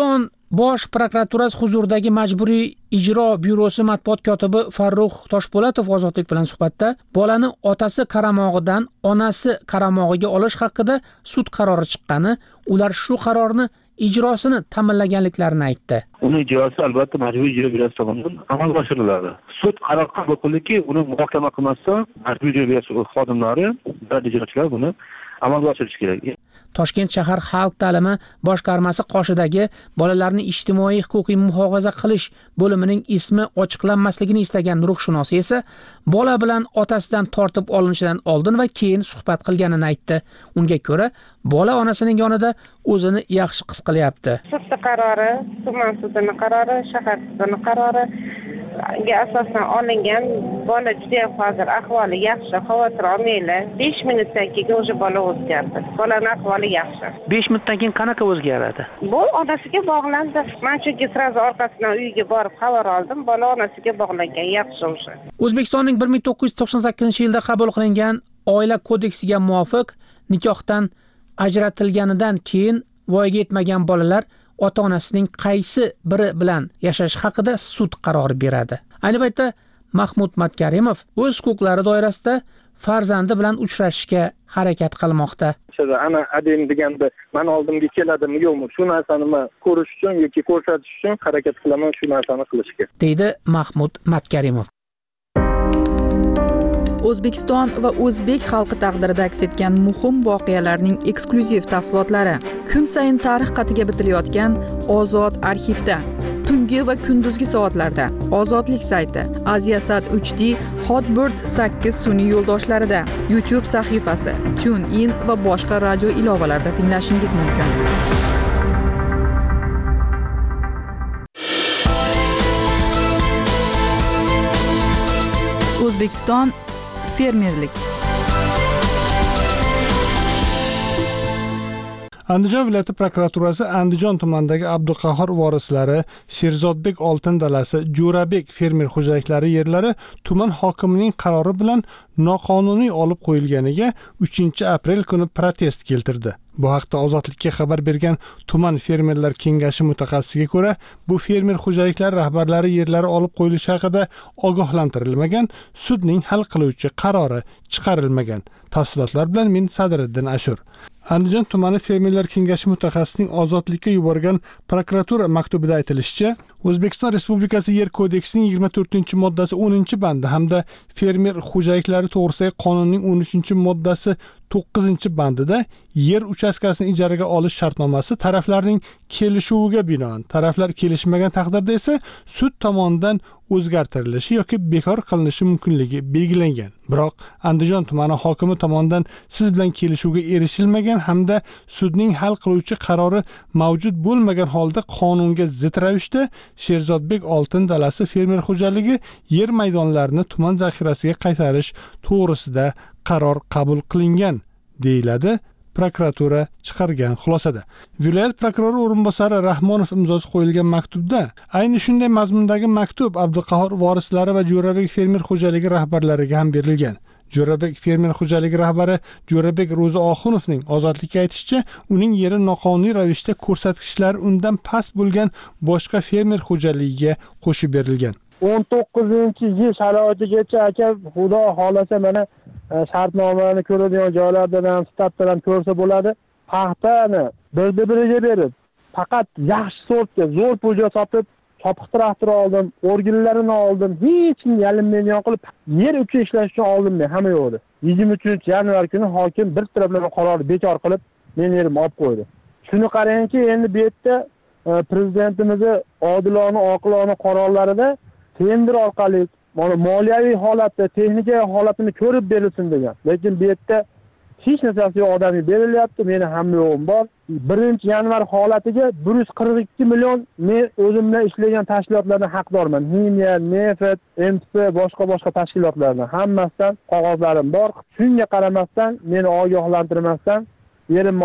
Bosh prokuraturasi huzuridagi Majburiy ijro byurosi matbuot kotibi Farruh Toshpo'latov Ozodlik bilan suhbatda bolani otasi qaramog'idan onasi qaramog'iga olish haqida sud qarori chiqqani, ular shu qarorni ijrosini ta'minlaganliklarini aytdi. Uni ijrosi albatta Majburiy ijro byurosi tomonidan amalga oshiriladi. Sud qaror qabul qildiki, uni muhokama qilmasdan Majburiy ijro byurosi xodimlari va ijrochilar buni amalga oshirish kerak. Toshkent shahar xalq ta'limi boshqarmasi qoshidagi bolalarni ijtimoiy huquqiy muhofaza qilish bo'limining ismi ochiqlanmasligini istagan ruhshunos esa bola bilan otasidan tortib olinishidan oldin va keyin suhbat qilganini aytdi. Unga ko'ra, bola onasining yonida o'zini yaxshi his qilyapti. Sud qarori, tuman sudining qarori, shahar sudining qarori ga asosan olingan. Bola juda ham hozir ahvoli yaxshi, xavotir olmanglar. besh minutdan keyin o'sha bola o'zgardi. Bolaning ahvoli yaxshi. besh minutdan keyin qanaqa o'zgaradi? Bu onasiga bog'landi. Men chunki srazi orqasidan uyiga borib xabar oldim. Bola onasiga bog'langan, yaxshi o'sha. O'zbekistonning bir ming to'qqiz yuz to'qson sakkizinchi yilda qabul qilingan oila kodeksiga muvofiq nikohdan ajratilganidan keyin voyaga yetmagan bolalar ota-onasining qaysi biri bilan yashash haqida sud qarori beradi. Ayni paytda Mahmud Matkarimov o'z huquqlari doirasida farzandi bilan uchrashishga harakat qilmoqda. Ana adem deganda men oldimga keladimi yo'qmi, shu narsani men ko'rish uchun yoki ko'rsatish uchun harakat qilaman shu narsani qilishga, deydi Mahmud Matkarimov. O'zbekiston va o'zbek xalqi taqdirida aks etgan muhim voqealarning eksklyuziv tafsilotlari kun sayin tarix qatiga bitilayotgan Ozod arxivda. Tungi va kunduzgi soatlarda Ozodlik sayti, Aziasat uch D, Hotbird sakkiz sun'iy yo'ldoshlarida, YouTube sahifasi, TuneIn va boshqa radio ilovalarida tinglashingiz mumkin. O'zbekiston fermerlik. Andijon viloyati prokuraturasi Andijon tumanidagi Abduqahhor vorislari, Sherzodbek oltin dalasi, Jo'rabek fermer xo'jaliklari yerlari tuman hokimining qarori bilan noqonuniy olib qo'yilganiga uchinchi aprel kuni protest keltirdi. Bu haqda Ozodlikka xabar bergan tuman fermerlar kengashi mutaxassisiga ko'ra, bu fermer xo'jaliklari rahbarlari yerlari olib qo'yilishi haqida ogohlantirilmagan, sudning hal qiluvchi qarori chiqarilmagan. Tafsilotlar bilan men Sadriddin Ashur. Andijon tumani fermerlar kengashi mutaxassisining Ozodlikka yuborgan prokuratura maktubida aytilishicha, O'zbekiston Respublikasi Yer kodeksining yigirma to'rtinchi moddasi o'ninchi bandi hamda fermer xo'jaliklari to'g'risidagi qonunning o'n uchinchi moddasi to'qqizinchi bandida yer uchastkasini ijaraga olish shartnomasi taraflarning kelishuviga binoan, taraflar kelishmagan taqdirda esa sud tomonidan o'zgartirilishi yoki bekor qilinishi mumkinligi belgilangan. Biroq Andijon tumani hokimi tomonidan siz bilan kelishuvga erishilmagan hamda sudning hal qiluvchi qarori mavjud bo'lmagan holda qonunga zid ravishda Sherzodbek oltin dalasi fermer xo'jaligi yer maydonlarini tuman zaxirasiga qaytarish to'g'risida qaror qabul qilingan, deyiladi prokuratura chiqargan xulosada. Viloyat prokurori o'rinbosari Rahmonov imzosi qo'yilgan maktubda ayni shunday mazmundagi maktub Abduqahhor vorislari va Jo'rabek fermer xo'jaligi rahbarlariga ham berilgan. Jo'rabek fermer xo'jaligi rahbari Jo'rabek Ro'zi Oxunovning Ozodlikka aytishicha, uning yeri noqonuniy ravishda ko'rsatkichlari undan past bo'lgan boshqa fermer xo'jaligiga qo'shib berilgan. o'n to'qqizinchi yil sharoitigacha aka xudo xolasa mana shartnomani ko'radigan joylardan ham statdan ham ko'rsa bo'ladi. Paxtani bir-biriga berib, faqat yaxshi sortga zo'r pulga sotib, chopiq traktor oldim, o'rginlarini oldim, hech kim yalinmaydigan qilib yer uchun ishlash uchun oldim men hamma yo'qdi. yigirma uchinchi yanvar kuni hokim bir taraflama qaror bekor qilib, men yerimni olib qo'ydi. Shuni qarangki, endi bu yerda prezidentimizni odilona, oqilona qarorlarida tender orqali mana moliyaviy holatda, texnika holatini ko'rib berilsin degan. Lekin bu yerda hech narsasi yo'q, odamga berilyapti. Meni hamma yo'g'im bor. birinchi yanvar holatiga bir yuz qirq ikki million men o'zim bilan ishlagan tashkilotlardan haqdorman. Himiya, Nefet, M T P, boshqa boshqa tashkilotlardan hammasidan qog'ozlarim bor. Shunga qaramasdan, meni ogohlantirmasdan yerimni olib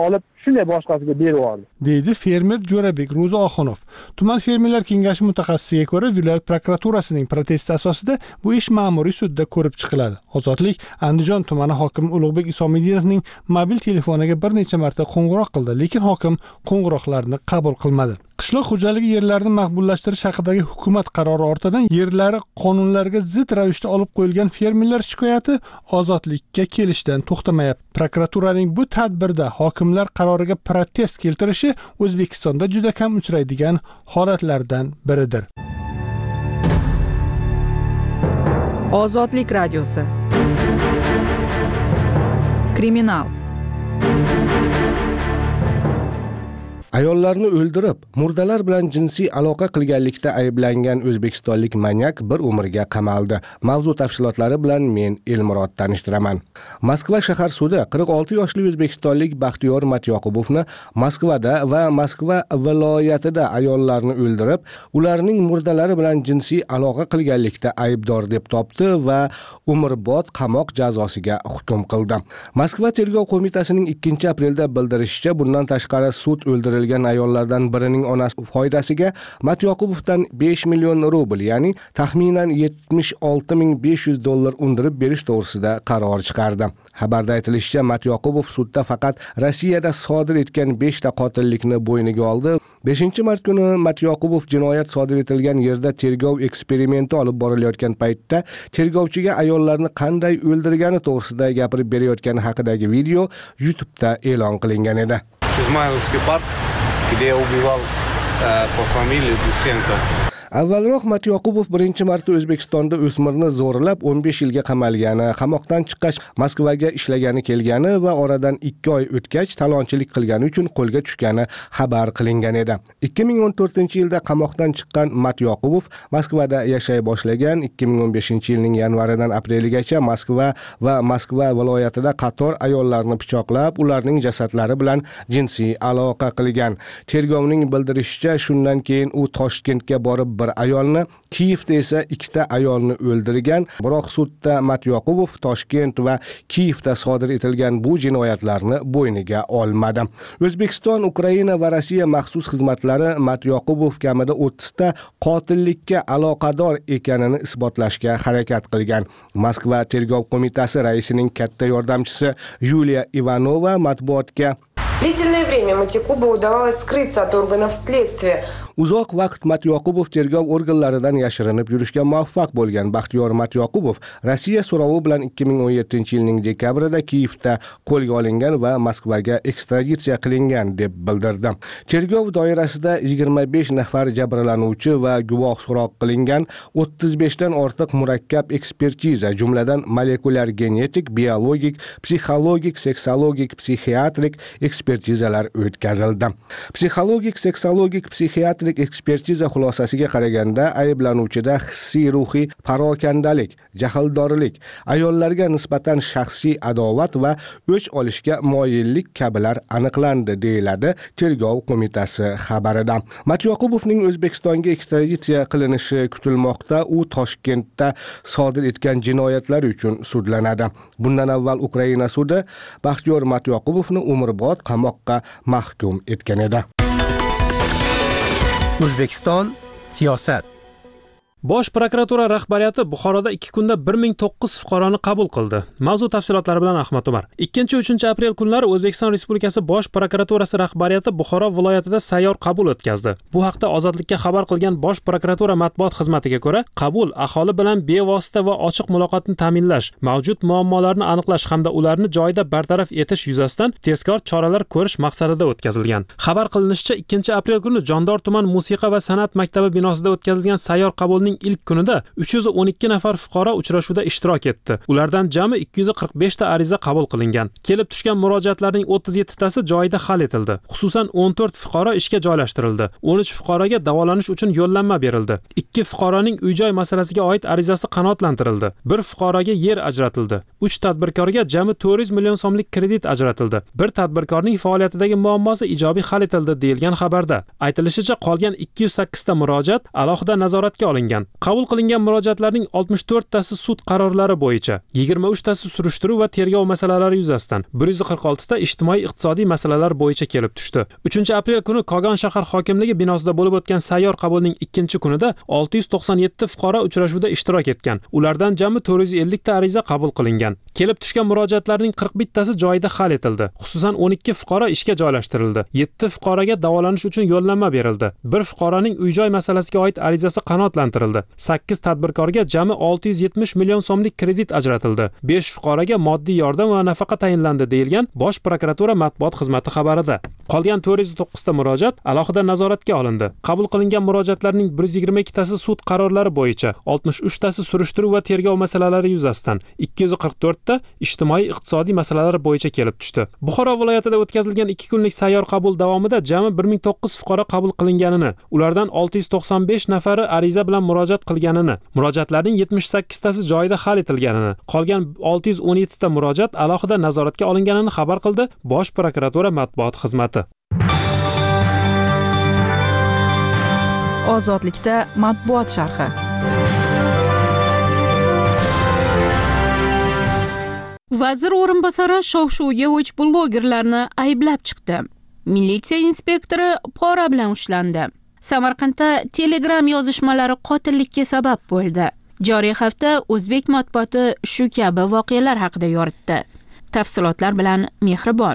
shunday boshqasiga berib yubordi, deydi fermer Jo'rabek Ro'zioxunov. Tuman fermerlar kengashi mutaxassisiga ko'ra, viloyat prokuraturasining protesti asosida bu ish ma'muriy sudda ko'rib chiqiladi. Ozodlik Andijon tumani hokimi Ulug'bek Isomidinovning mobil telefoniga bir necha marta qo'ng'iroq qildi, lekin hokim qo'ng'iroqlarni qabul qilmadi. Qishloq xo'jaligi yerlarini maqbullashtirish haqidagi hukumat qarori ortidan yerlari qonunlarga zid ravishda olib qo'yilgan fermerlar shikoyati ozodlikka kelishdan to'xtamayapti. Prokuraturaning bu tadbirda hokimlar qaroriga protest keltirishi O'zbekistonda juda kam uchraydigan holatlardan biridir. Ozodlik radiosi. Kriminal. Ayollarni o'ldirib, murdalar bilan jinsiy aloqa qilganlikda ayblangan o'zbekistonlik manyak bir umrga qamaldi. Mavzu tafsilotlari bilan men Elmurod tanishtiraman. Moskva shahar sudi qirq olti yoshli o'zbekistonlik Baxtiyor Matyoqubovni Moskvada va Moskva viloyatida ayollarni o'ldirib, ularning murdalari bilan jinsiy aloqa qilganlikda aybdor deb topdi va umrbod qamoq jazosiga hukm qildi. Moskva tergov qo'mitasining ikkinchi aprelda bildirishicha, bundan tashqari sud o'ldirilgan ayollardan birining onasi foydasiga Matyoqubovdan besh million rubl, ya'ni taxminan yetmish olti ming besh yuz dollar undirib berish to'g'risida qaror chiqardi. Xabarda aytilishicha, Matyoqubov sudda faqat Rossiyada sodir etgan besh ta qotillikni bo'yniga oldi. beshinchi mart kuni Matyoqubov jinoyat sodir etilgan yerda tergov eksperimenti olib borilayotgan paytda tergovchiga ayollarni qanday o'ldirgani to'g'risida gapirib berayotgani haqidagi video YouTube'da e'lon qilingan edi. Измайловский парк, где я убивал э, по фамилии Дусенко. Avvalroq Matyoqubov birinchi marta O'zbekistonda o'smirni zo'rlab o'n besh yilga qamalgani, qamoqdan chiqqach Moskvaga ishlagani kelgani va oradan ikki oy o'tgach talonchilik qilgani uchun qo'lga tushgani xabar qilingan edi. ikki ming o'n to'rtinchi yilda qamoqdan chiqqan Matyoqubov Moskvada yashay boshlagan. ikki ming o'n beshinchi yilning yanvaridan apreligacha Moskva va Moskva viloyatida qator ayollarni pichoqlab, ularning jasadlari bilan jinsiy aloqa qilgan. Tergovning bildirishicha, shundan keyin u Toshkentga borib bir ayolni, Kiyevda esa ikkita ayolni o'ldirgan. Biroq sudda Matyoqubov Toshkent va Kiyevda sodir etilgan bu jinoyatlarni bo'yniga olmadi. O'zbekiston, Ukraina va Rossiya maxsus xizmatlari Matyoqubov kamida o'ttiz ta qotillikka aloqador ekanini isbotlashga harakat qilgan. Moskva tergov qo'mitasi raisining katta yordamchisi Yuliya Ivanova matbuotga Длительное время Матякубу удавалось скрыться от органов следствия. Uzoq vaqt Matyoqubov tergov organlaridan yashirinib yurishga muvaffaq bo'lgan Baxtiyor Matyoqubov Rossiya so'rovi bilan ikki ming o'n yettinchi yilning dekabrida Kiyevda qo'lga olingan va Moskvaga ekstraditsiya qilingan deb bildirdi. Tergov doirasida yigirma besh nafar jabrlanuvchi va guvoh so'roq qilingan, o'ttiz besh dan ortiq murakkab ekspertiza, jumladan molekulyar genetik, biologik, psixologik, seksologik, psixiatrik ekspertizalar o'tkazildi. Psixologik, seksologik, psixiatrik ekspertiza xulosasiga qaraganda ayblanuvchida hissiy ruhiy parokandalik, jahldorlik, ayollarga nisbatan shaxsiy adovat va o'ch olishga moyillik kabilar aniqlandi, deyiladi tergov qo'mitasi xabarida. Matyoqubovning O'zbekistonga ekstraditsiya qilinishi kutilmoqda. U Toshkentda sodir etgan jinoyatlar uchun sudlanadi. Bundan avval Ukraina sudi Baxtiyor Matyoqubovni umrbod qamoqqa mahkum etgan edi. O'zbekiston siyosat. Bosh prokuratura rahbariyati Buxoroda ikki kunda bir ming to'qqiz fuqaroni qabul qildi. Mavzu tafsilotlari bilan Ahmad Umar. ikkinchi uchinchi aprel kunlari O'zbekiston Respublikasi Bosh prokuraturasi rahbariyati Buxoro viloyatida sayyor qabul o'tkazdi. Bu haqda Ozodlikka xabar qilgan Bosh prokuratura matbuot xizmatiga ko'ra, qabul aholi bilan bevosita va ochiq muloqotni ta'minlash, mavjud muammolarni aniqlash hamda ularni joyida bartaraf etish yuzasidan tezkor choralar ko'rish maqsadida o'tkazilgan. Xabar qilinishicha, ikkinchi aprel kuni Jondor tuman musiqa va san'at maktabi binosida o'tkazilgan sayyor qabulning ilk kunida uch yuz o'n ikki nafar fuqaro uchrashuvda ishtirok etdi. Ulardan jami ikki yuz qirq besh ta ariza qabul qilingan. Kelib tushgan murojaatlarning o'ttiz yetti tasi joyida hal etildi. Xususan o'n to'rt fuqaro ishga joylashtirildi. o'n uch fuqaroga davolanish uchun yo'llanma berildi. ikki fuqaroning uy-joy masalasiga oid arizasi qanoatlantirildi. bir fuqaroga yer ajratildi. uch tadbirkorga jami to'rt yuz million so'mlik kredit ajratildi. bir tadbirkorning faoliyatidagi muammosi ijobiy hal etildi, deyilgan xabarda. Aytilishicha, qolgan ikki yuz sakkiz ta murojaat alohida nazoratga olingan. qilingan. Qabul qilingan murojaatlarning oltmish to'rttasi sud qarorlari bo'yicha, yigirma uchtasi surishtiruv va tergov masalalari yuzasidan, bir yuz qirq oltita ijtimoiy iqtisodiy masalalar bo'yicha kelib tushdi. uchinchi aprel kuni Kogon shahar hokimligi binosida bo'lib o'tgan sayyor qabulning ikkinchi kunida olti yuz to'qson yetti fuqaro uchrashuvda ishtirok etgan. Ulardan jami to'rt yuz ellik ta ariza qabul qilingan. Kelib tushgan murojaatlarning qirq bittasi joyida hal etildi. Xususan o'n ikki fuqaro ishga joylashtirildi. yetti fuqaroga davolanish uchun yo'llanma berildi. bir fuqaroning uy-joy masalasiga oid arizasi qanoatlantirildi. sakkiz tadbirkorga jami olti yuz yetmish million so'mlik kredit ajratildi. besh fuqaroga moddiy yordam va nafaqa tayinlandi deyilgan Bosh prokuratura matbuot xizmati xabarida. Qolgan to'rt yuz to'qqiz ta murojaat alohida nazoratga olindi. Qabul qilingan murojaatlarning bir yuz yigirma ikki tasi sud qarorlari bo'yicha, oltmish uch tasi surishtiruv va tergov masalalari yuzasidan, ikki yuz qirq to'rt ta ijtimoiy iqtisodiy masalalar bo'yicha kelib tushdi. Buxoro viloyatida o'tkazilgan ikki kunlik sayyor qabul davomida jami bir ming to'qqiz fuqaro qabul qilinganini, ulardan olti yuz to'qson besh nafari ariza bilan murojaat qilganini, murojaatlarning yetmish sakkiz tasi joyida hal etilganini, qolgan olti yuz o'n yetti ta murojaat alohida nazoratga olinganini xabar qildi Bosh prokuratura matbuot xizmati. Ozodlikda matbuot sharhi. Vazir o'rinbosari shov-shuvga o'ch blogerlarni ayblab chiqdi. Militsiya inspektori pora bilan ushlandi. Samarqandda Telegram yozishmalari qotillikka sabab bo'ldi. Joriy hafta o'zbek matbuoti shu kabi voqealar haqida yoritdi. Tafsilotlar bilan Mehribon.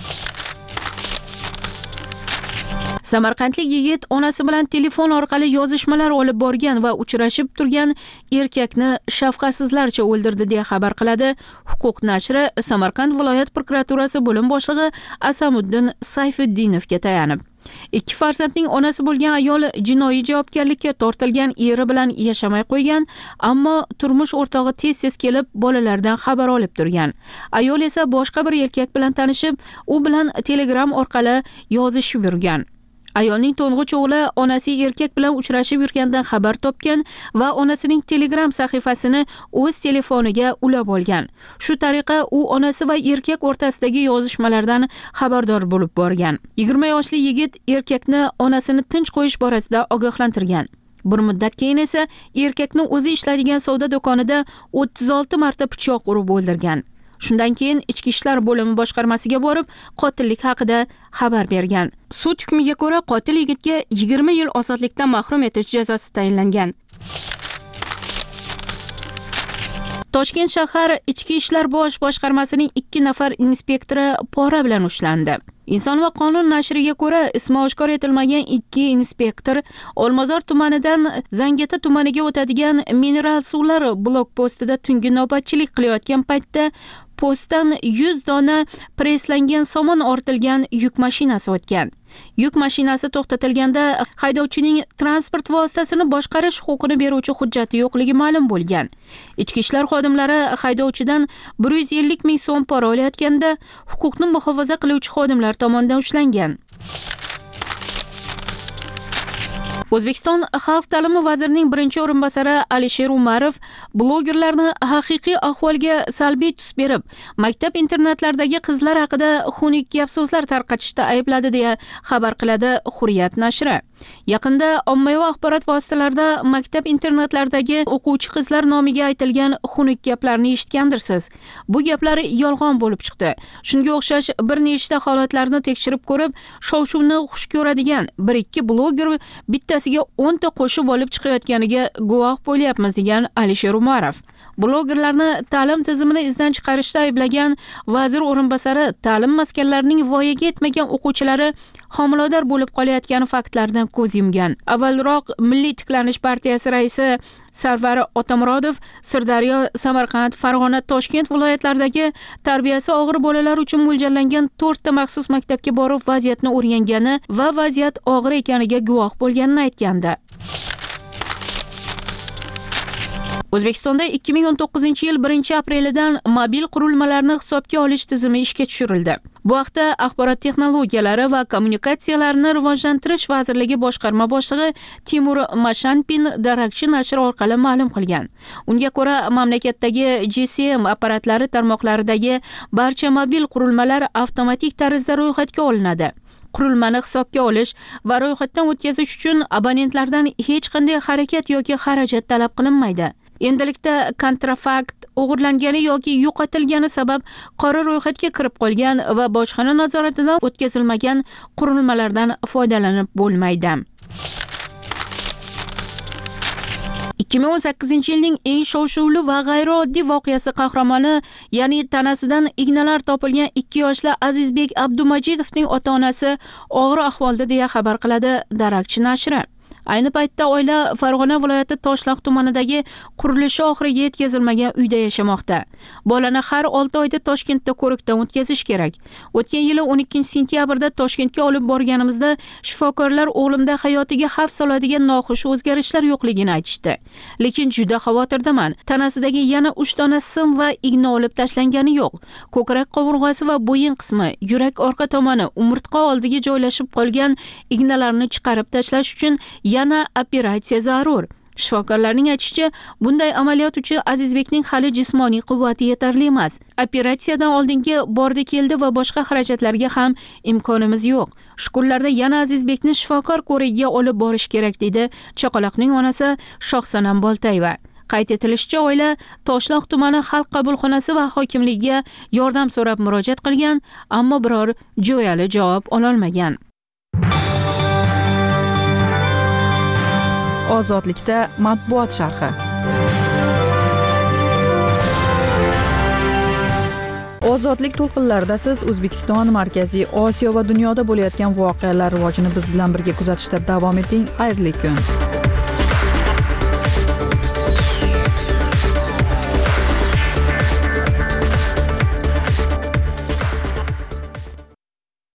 Samarqandlik yigit onasi bilan telefon orqali yozishmalar olib borgan va uchrashib turgan erkakni shafqatsizlarcha o'ldirdi deya xabar qiladi Huquq nashri Samarqand viloyat prokuraturasi bo'lim boshlig'i Asamuddin Sayfuddinovga tayanib. Ikki farzandning onasi bo'lgan ayol jinoiy javobgarlikka tortilgan eri bilan yashamay qo'ygan, ammo turmush o'rtog'i tez-tez kelib bolalardan xabar olib turgan. Ayol esa boshqa bir erkak bilan tanishib, u bilan Telegram orqali yozishib yurgan. Ayolning to'ng'ich o'g'li onasi erkak bilan uchrashib yurgandan xabar topgan va onasining Telegram sahifasini o'z telefoniga ulab olgan. Shu tariqa u onasi va erkak o'rtasidagi yozishmalardan xabardor bo'lib borgan. yigirma yoshli yigit erkakni onasini tinch qo'yish borasida ogohlantirgan. Bir muddat keyin esa erkakni o'zi ishlaydigan savdo do'konida o'ttiz olti marta pichoq urib o'ldirgan. Shundan keyin Ichki ishlar bo'limi boshqarmasiga borib, qotillik haqida xabar bergan. Sud hukmiga ko'ra qotil yigitga yigirma yil ozodlikdan mahrum etish jazosi tayinlangan. Toshkent shahar Ichki ishlar bosh boshqarmasining ikki nafar inspektori pora bilan ushlandi. Inson va qonun nashriga ko'ra, ismi oshkor etilmagan ikki inspektor Olmazor tumanidan Zangata tumaniga o'tadigan mineral suvlar blok postida tungi navbatchilik qilayotgan paytda postdan yuz dona preslangan somon ortilgan yuk mashinasi o'tgan. Yuk mashinasi to'xtatilganda haydovchining transport vositasini boshqarish huquqini beruvchi hujjati yo'qligi ma'lum bo'lgan. Ichki ishlar xodimlari haydovchidan bir yuz ellik ming so'm pora olayotganda huquqni muhofaza qiluvchi xodimlar tomonidan ushlangan. O'zbekiston Xalq ta'limi vazirining birinchi o'rinbosari Alisher Umarov blogerlarni haqiqiy ahvolga salbiy tus berib, maktab internatlaridagi qizlar haqida xunuk gap-so'zlar tarqatishda aybladi deya xabar qiladi Hurriyat nashri. Yaqinda ommaviy axborot vositalarida maktab internatlaridagi o'quvchi qizlar nomiga aytilgan xunuk gaplarni eshitgandirsiz. Bu gaplar yolg'on bo'lib chiqdi. Shunga o'xshash bir nechta holatlarni tekshirib ko'rib, shov-shuvni xush ko'radigan bir ikki bloger bittasiga o'n ta qo'shib olib chiqayotganiga guvoh bo'lyapmiz degan Alisher Umarov. Blogerlarni ta'lim tizimini izdan chiqarishda ayblagan vazir o'rinbosari ta'lim maskanlarining voyaga yetmagan o'quvchilari homilador bo'lib qolayotgani faktlaridan ko'z yumgan. Avvalroq Milliy tiklanish partiyasi raisi Sarvar Otamurodov Sirdaryo, Samarqand, Farg'ona, Toshkent viloyatlaridagi tarbiyasi og'ir bolalar uchun mo'ljallangan to'rt ta maxsus maktabga borib vaziyatni o'rgangani va vaziyat og'ir ekaniga guvoh bo'lganini aytgandi. O'zbekistonda ikki ming o'n to'qqizinchi yil birinchi aprelidan mobil qurilmalarni hisobga olish tizimi ishga tushirildi. Bu haqda Axborot texnologiyalari va kommunikatsiyalarini rivojlantirish vazirligi boshqarma boshlig'i Timur Mashanpin darakchi nashr orqali ma'lum qilgan. Unga ko'ra, mamlakatdagi G S M apparatlari tarmoqlaridagi barcha mobil qurilmalar avtomatik tarzda ro'yxatga olinadi. qurilmani hisobga olish va ro'yxatdan o'tkazish uchun abonentlardan hech qanday harakat yoki xarajat talab qilinmaydi. Endilikda kontrafakt o'g'irlangani yoki yo'qotilgani sabab qora ro'yxatga kirib qolgan va bojxona nazoratidan o'tkazilmagan qurilmalardan foydalanib bo'lmaydi. ikki ming o'n sakkizinchi yilning eng shov-shuvli va g'ayrioddiy voqeasi qahramoni, ya'ni tanasidan ignalar topilgan ikki yoshli Azizbek Abdumajidovning ota-onasi og'ir ahvolda deya xabar qiladi Darakchi nashri. Ayni paytda oila Farg'ona viloyati Toshloq tumanidagi qurilishi oxiriga yetkazilmagan uyda yashamoqda. Bolani har olti oyda Toshkentda ko'rikdan o'tkazish kerak. O'tgan yili o'n ikkinchi sentyabrda Toshkentga olib borganimizda shifokorlar o'g'limda hayotiga xavf soladigan noxush o'zgarishlar yo'qligini aytishdi. Lekin juda xavotirdaman. Tanasidagi yana uch dona sim va igna olib tashlangani yo'q. Ko'krak qovurg'asi va bo'yin qismi, yurak orqa tomoni, umurtqa oldiga joylashib qolgan ignalarni chiqarib tashlash uchun yana operatsiya zarur. Shifokorlarning aytishicha, bunday amaliyot uchun Azizbekning hali jismoniy quvvati yetarli emas. Operatsiyadan oldingi bordi keldi va boshqa xarajatlarga ham imkonimiz yo'q. Shu kunlarda yana Azizbekni shifokor ko'rigiga olib borish kerak dedi chaqaloqning onasi Shohsanam Boltayeva. Qayd etilishicha, oila Toshloq tumani xalq qabulxonasi va hokimligiga yordam so'rab murojaat qilgan, ammo biror jo'yali javob ololmagan. Ozodlikda matbuot sharhi. Ozodlik to'lqinlarida siz O'zbekiston, Markaziy Osiyo va dunyoda bo'layotgan voqealar rivojini biz bilan birga kuzatishda davom eting. Xayrli kun.